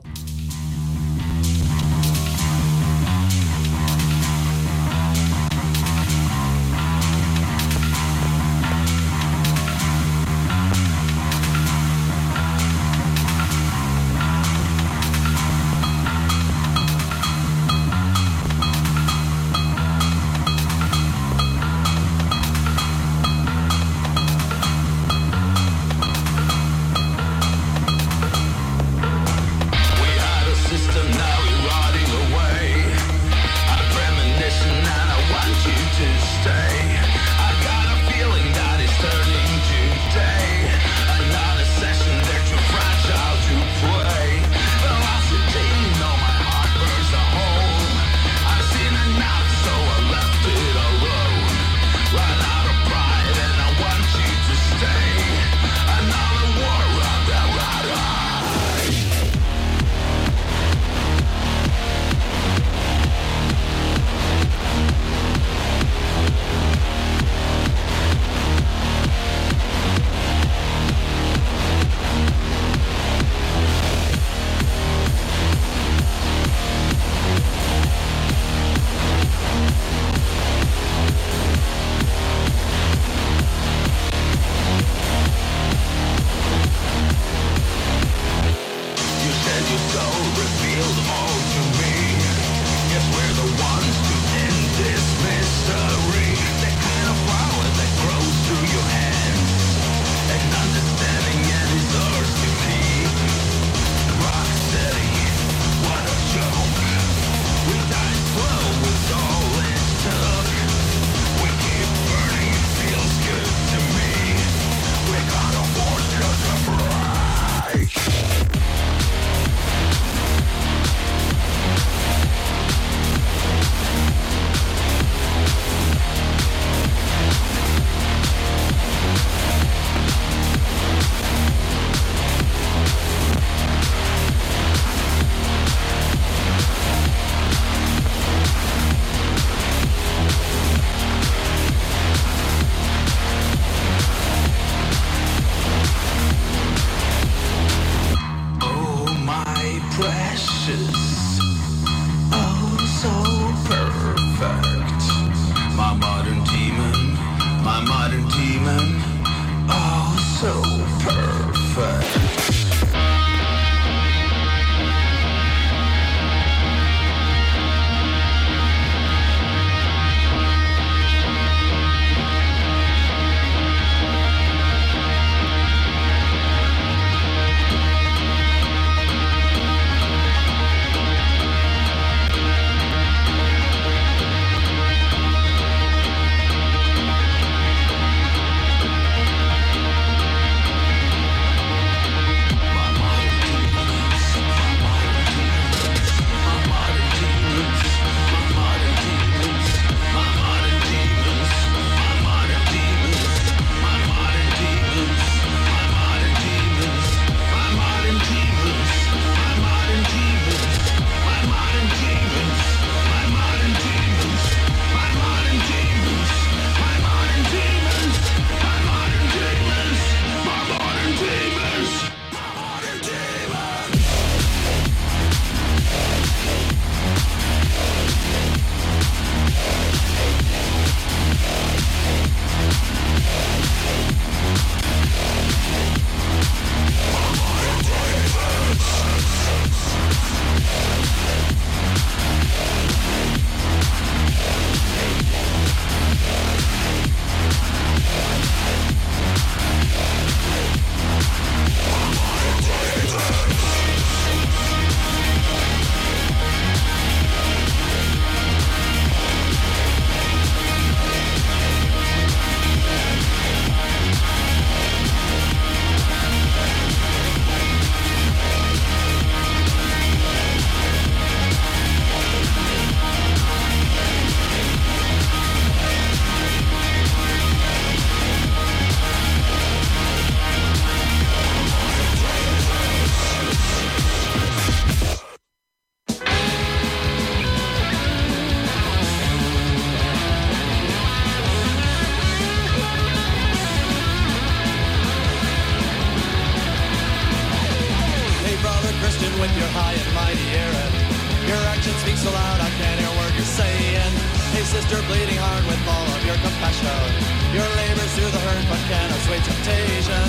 Your action speaks so loud I can't hear a word you're saying. Hey sister, bleeding hard with all of your compassion. Your labors through the hurt but can't assuage temptation.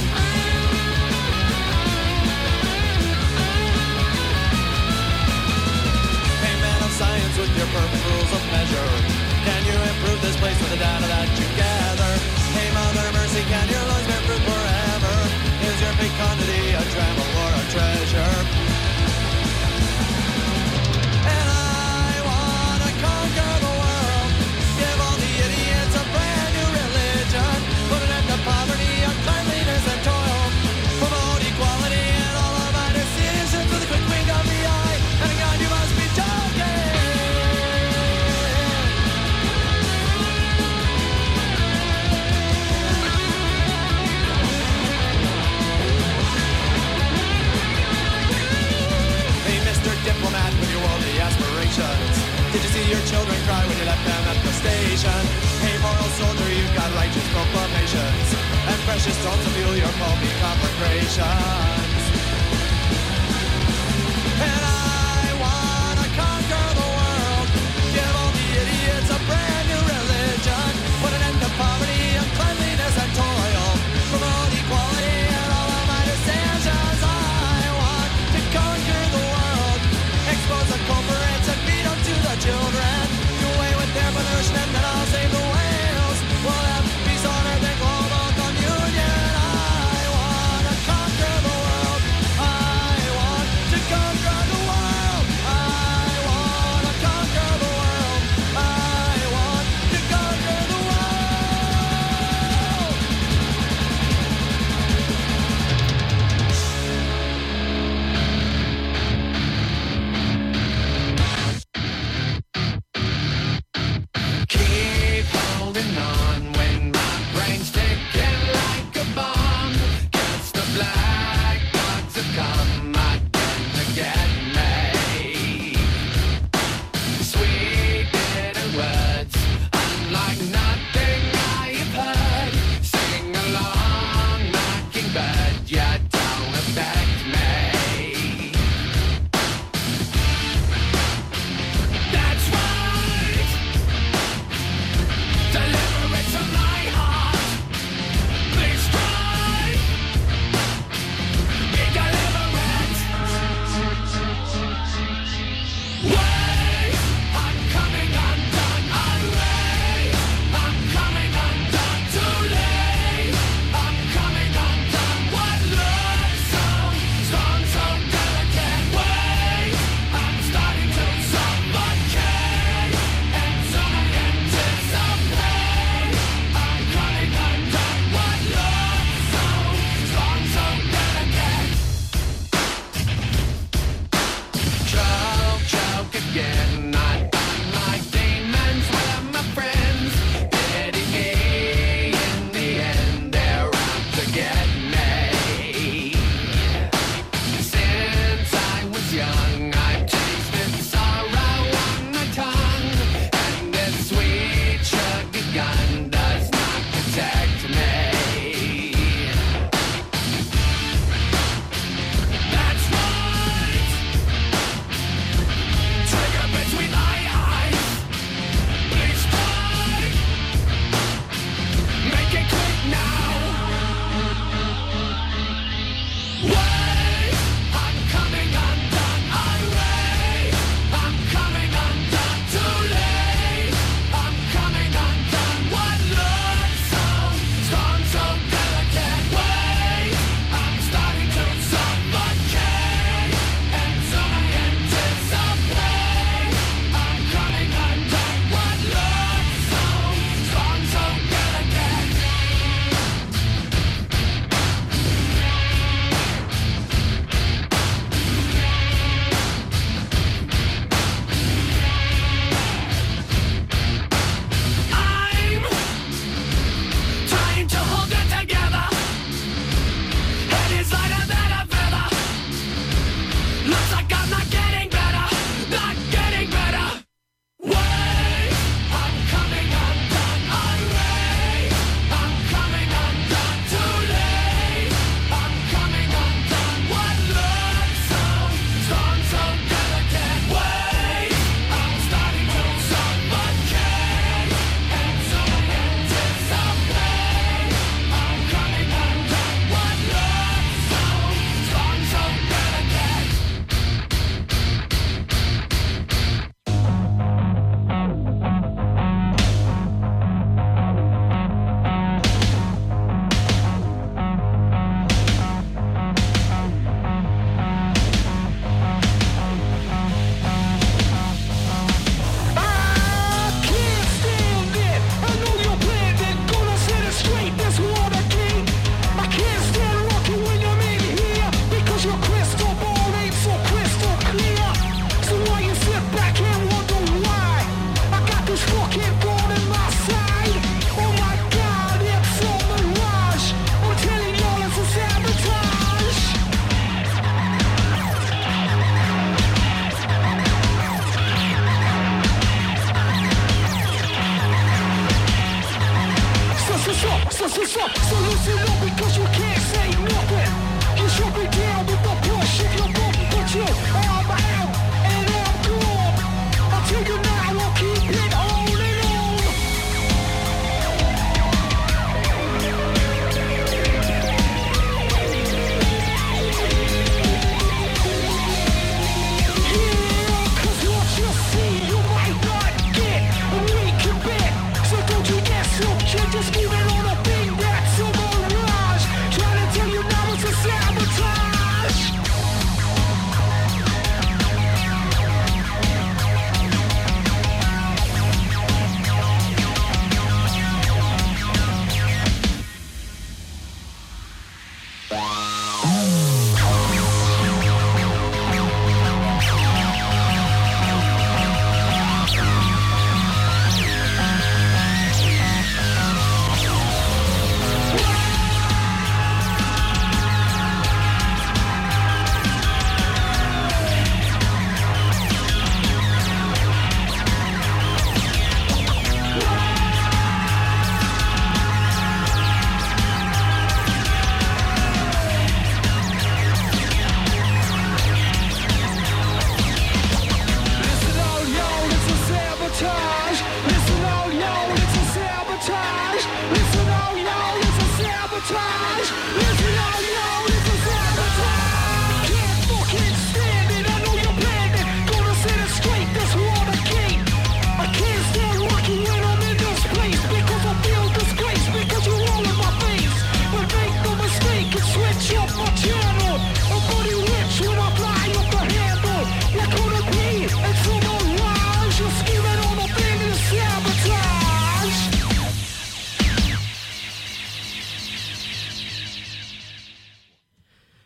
Hey man of science with your perfect rules of measure, can you improve this place with the data that you gather? Hey Mother Mercy, can your lungs bear fruit forever? Is your fecundity a tremble or a treasure? And I wanna conquer the world, give all the idiots a brand new religion, put an end to poverty, uncleanliness and toil, promote equality in all of my decisions with a quick wink of the eye, and God you must be joking. Diplomat with your worldly aspirations, did you see your children cry when you left them at the station? Hey moral soldier, you've got righteous proclamations and precious stones to fuel your pulpy conflagrations. And I wanna conquer the world, give all the idiots a brand new religion, put an end to poverty, uncleanliness and toil, promote equality in all of my decisions. I want to conquer the world, expose the culprits and feed them to the children. Do away with their pollution and then I'll save the whales. We'll have peace on earth and global communion. I wanna conquer the world.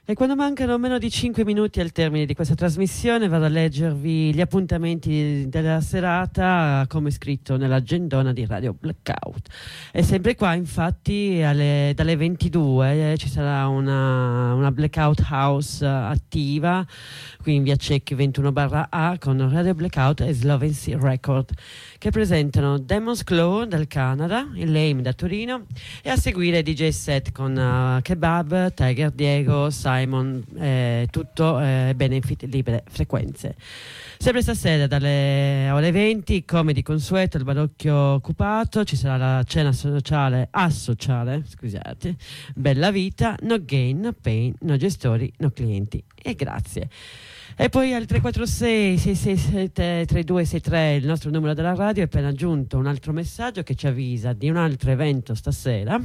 E quando mancano meno di cinque minuti al termine di questa trasmissione vado a leggervi gli appuntamenti della serata come scritto nell'agendona di Radio Blackout. E sempre qua infatti alle, dalle ventidue eh, ci sarà una, una Blackout House attiva qui in via Cecchi ventuno barra A con Radio Blackout e Slovency Record, che presentano Demon's Claw dal Canada, il Lame da Torino, e a seguire D J set con uh, Kebab, Tiger Diego, Simon, eh, tutto eh, benefit libere frequenze. Sempre stasera dalle ore venti, come di consueto, il Balocchio occupato, ci sarà la cena sociale, asociale, scusate, Bella Vita, no gain, no pain, no gestori, no clienti. E grazie. E poi al tre quattro sei sei sei sette tre due sei tre il nostro numero della radio, è appena aggiunto un altro messaggio che ci avvisa di un altro evento stasera.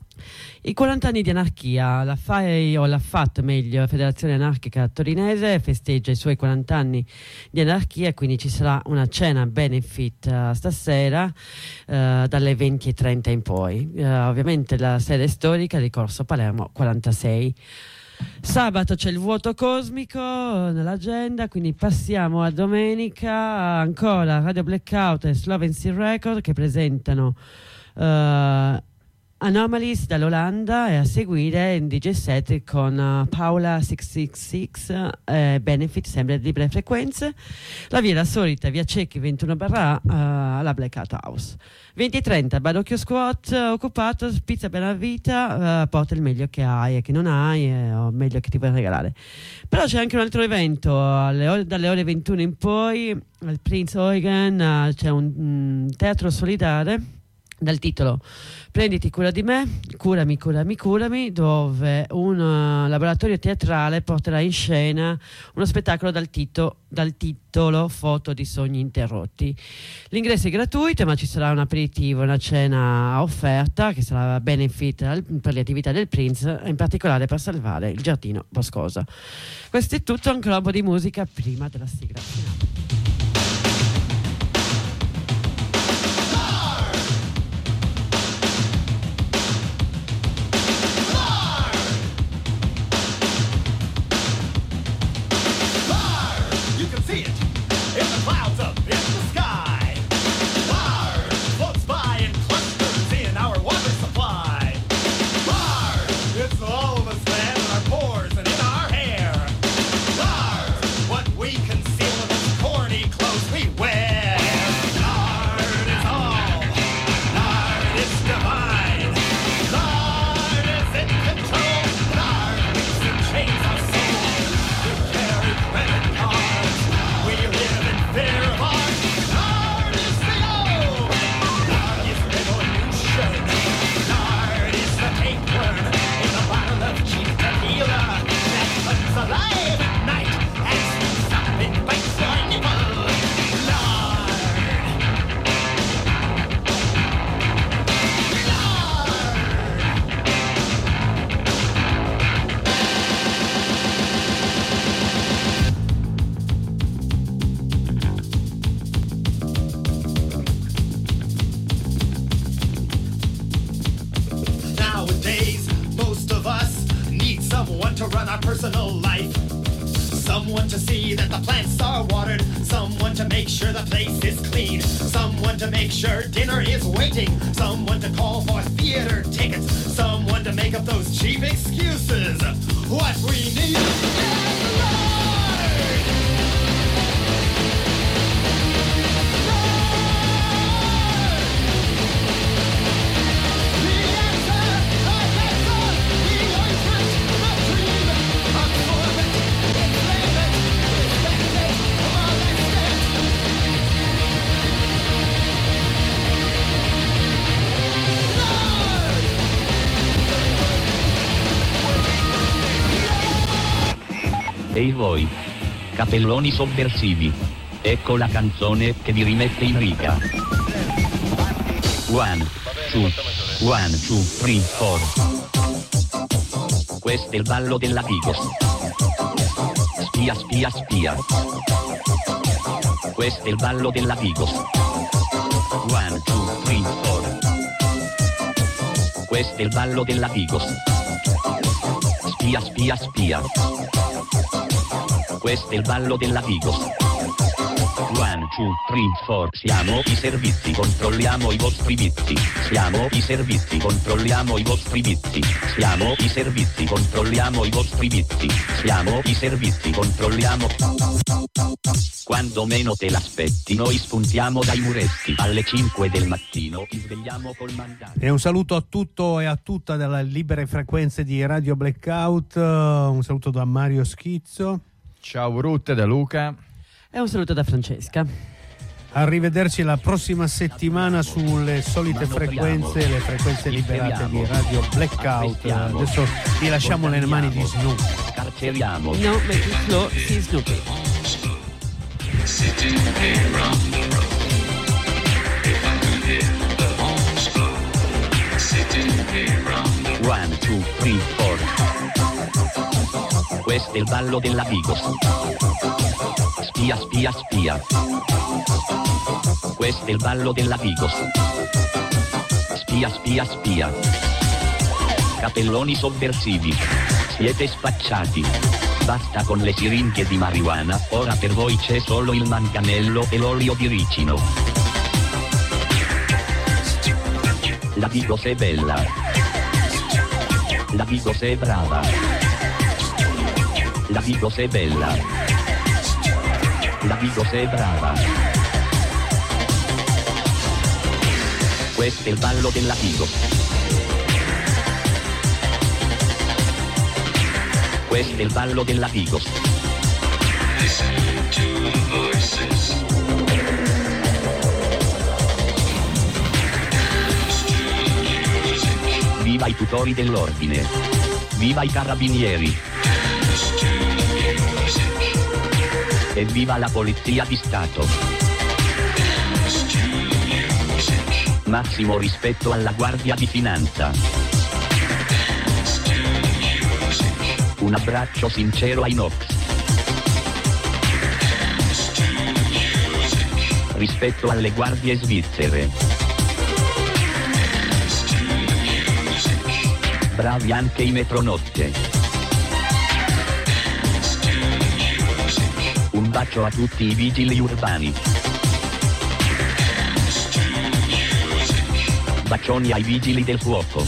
I quaranta anni di anarchia, la F A I o la F A T meglio, la Federazione Anarchica Torinese, festeggia i suoi quaranta anni di anarchia, quindi ci sarà una cena benefit uh, stasera uh, dalle venti e trenta in poi. Uh, ovviamente la sede storica di Corso Palermo quarantasei. Sabato c'è il vuoto cosmico nell'agenda, quindi passiamo a domenica. Ancora Radio Blackout e Slovency Record che presentano uh, Anomalies dall'Olanda, e a seguire in D J set con uh, Paola sei sei sei, eh, benefit sempre di libere frequenze. La via è la solita, via Cecchi ventuno barra uh, alla Blackout House. venti e trenta Badocchio Squat uh, occupato, pizza per la vita, uh, porta il meglio che hai e che non hai, eh, o meglio che ti puoi regalare. Però c'è anche un altro evento alle ore, dalle ore ventuno in poi al Prince Eugen, uh, c'è un um, teatro solidale dal titolo Prenditi cura di me, curami, curami, curami, dove un uh, laboratorio teatrale porterà in scena uno spettacolo dal, tito, dal titolo Foto di sogni interrotti. L'ingresso è gratuito, ma ci sarà un aperitivo, una cena a offerta che sarà benefit al, per le attività del Prince, in particolare per salvare il giardino boscoso. Questo è tutto, ancora un po' di musica prima della sigla finale. Ehi voi, capelloni sovversivi, ecco la canzone che vi rimette in riga. One, two, one, two, three, four. Questo è il ballo della Vigos. Spia, spia, spia. Questo è il ballo della Vigos. One, two, three, four. Questo è il ballo della Vigos. Spia, spia, spia. Questo è il ballo della Vigos. One, two, three, four. Siamo i servizi, controlliamo i vostri vizi. Siamo i servizi, controlliamo i vostri vizi. Siamo i servizi, controlliamo i vostri vizi. Siamo i servizi, controlliamo. Quando meno te l'aspetti, noi spuntiamo dai muretti. Alle cinque del mattino ti svegliamo col mandato. E un saluto a tutto e a tutta dalle libere frequenze di Radio Blackout. Un saluto da Mario Schizzo. Ciao Ruth, da Luca. E un saluto da Francesca. Arrivederci la prossima settimana sulle solite frequenze, le frequenze liberate di Radio Blackout. Adesso vi lasciamo nelle mani di Snoopy. Carceriamo. No, make it slow, si Snoopy. Sitting here on the road, if I could hear the horns blow. Sitting here on the road. One, two, three, four. Questo è il ballo della Vigos. Spia, spia, spia. Questo è il ballo della Vigos. Spia, spia, spia. Capelloni sovversivi. Siete spacciati. Basta con le siringhe di marijuana, ora per voi c'è solo il manganello e l'olio di ricino. La Vigos è bella. La Vigos è brava. La Vigos è bella. La Vigos è brava. Questo è il ballo della Vigos. Questo è il ballo della Vigos. Listening to the voices. Dance to the music. Viva i tutori dell'ordine. Viva i carabinieri. Dance to the music. E viva la polizia di Stato. Dance to the music. Massimo rispetto alla Guardia di Finanza. Dance to the music. Un abbraccio sincero ai Nox. Dance to the music. Rispetto alle guardie svizzere. Dance to the music. Bravi anche i metronotte. Dance to the music. Un bacio a tutti i vigili urbani. Dance to the music. Bacioni ai vigili del fuoco.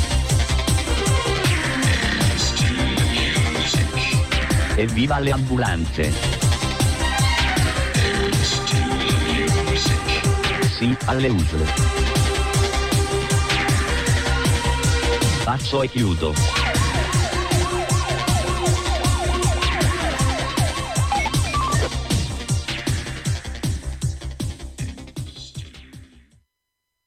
Dance to the music. E viva le ambulanze. Dance to the music. Sì, alle U S L. Passo e chiudo.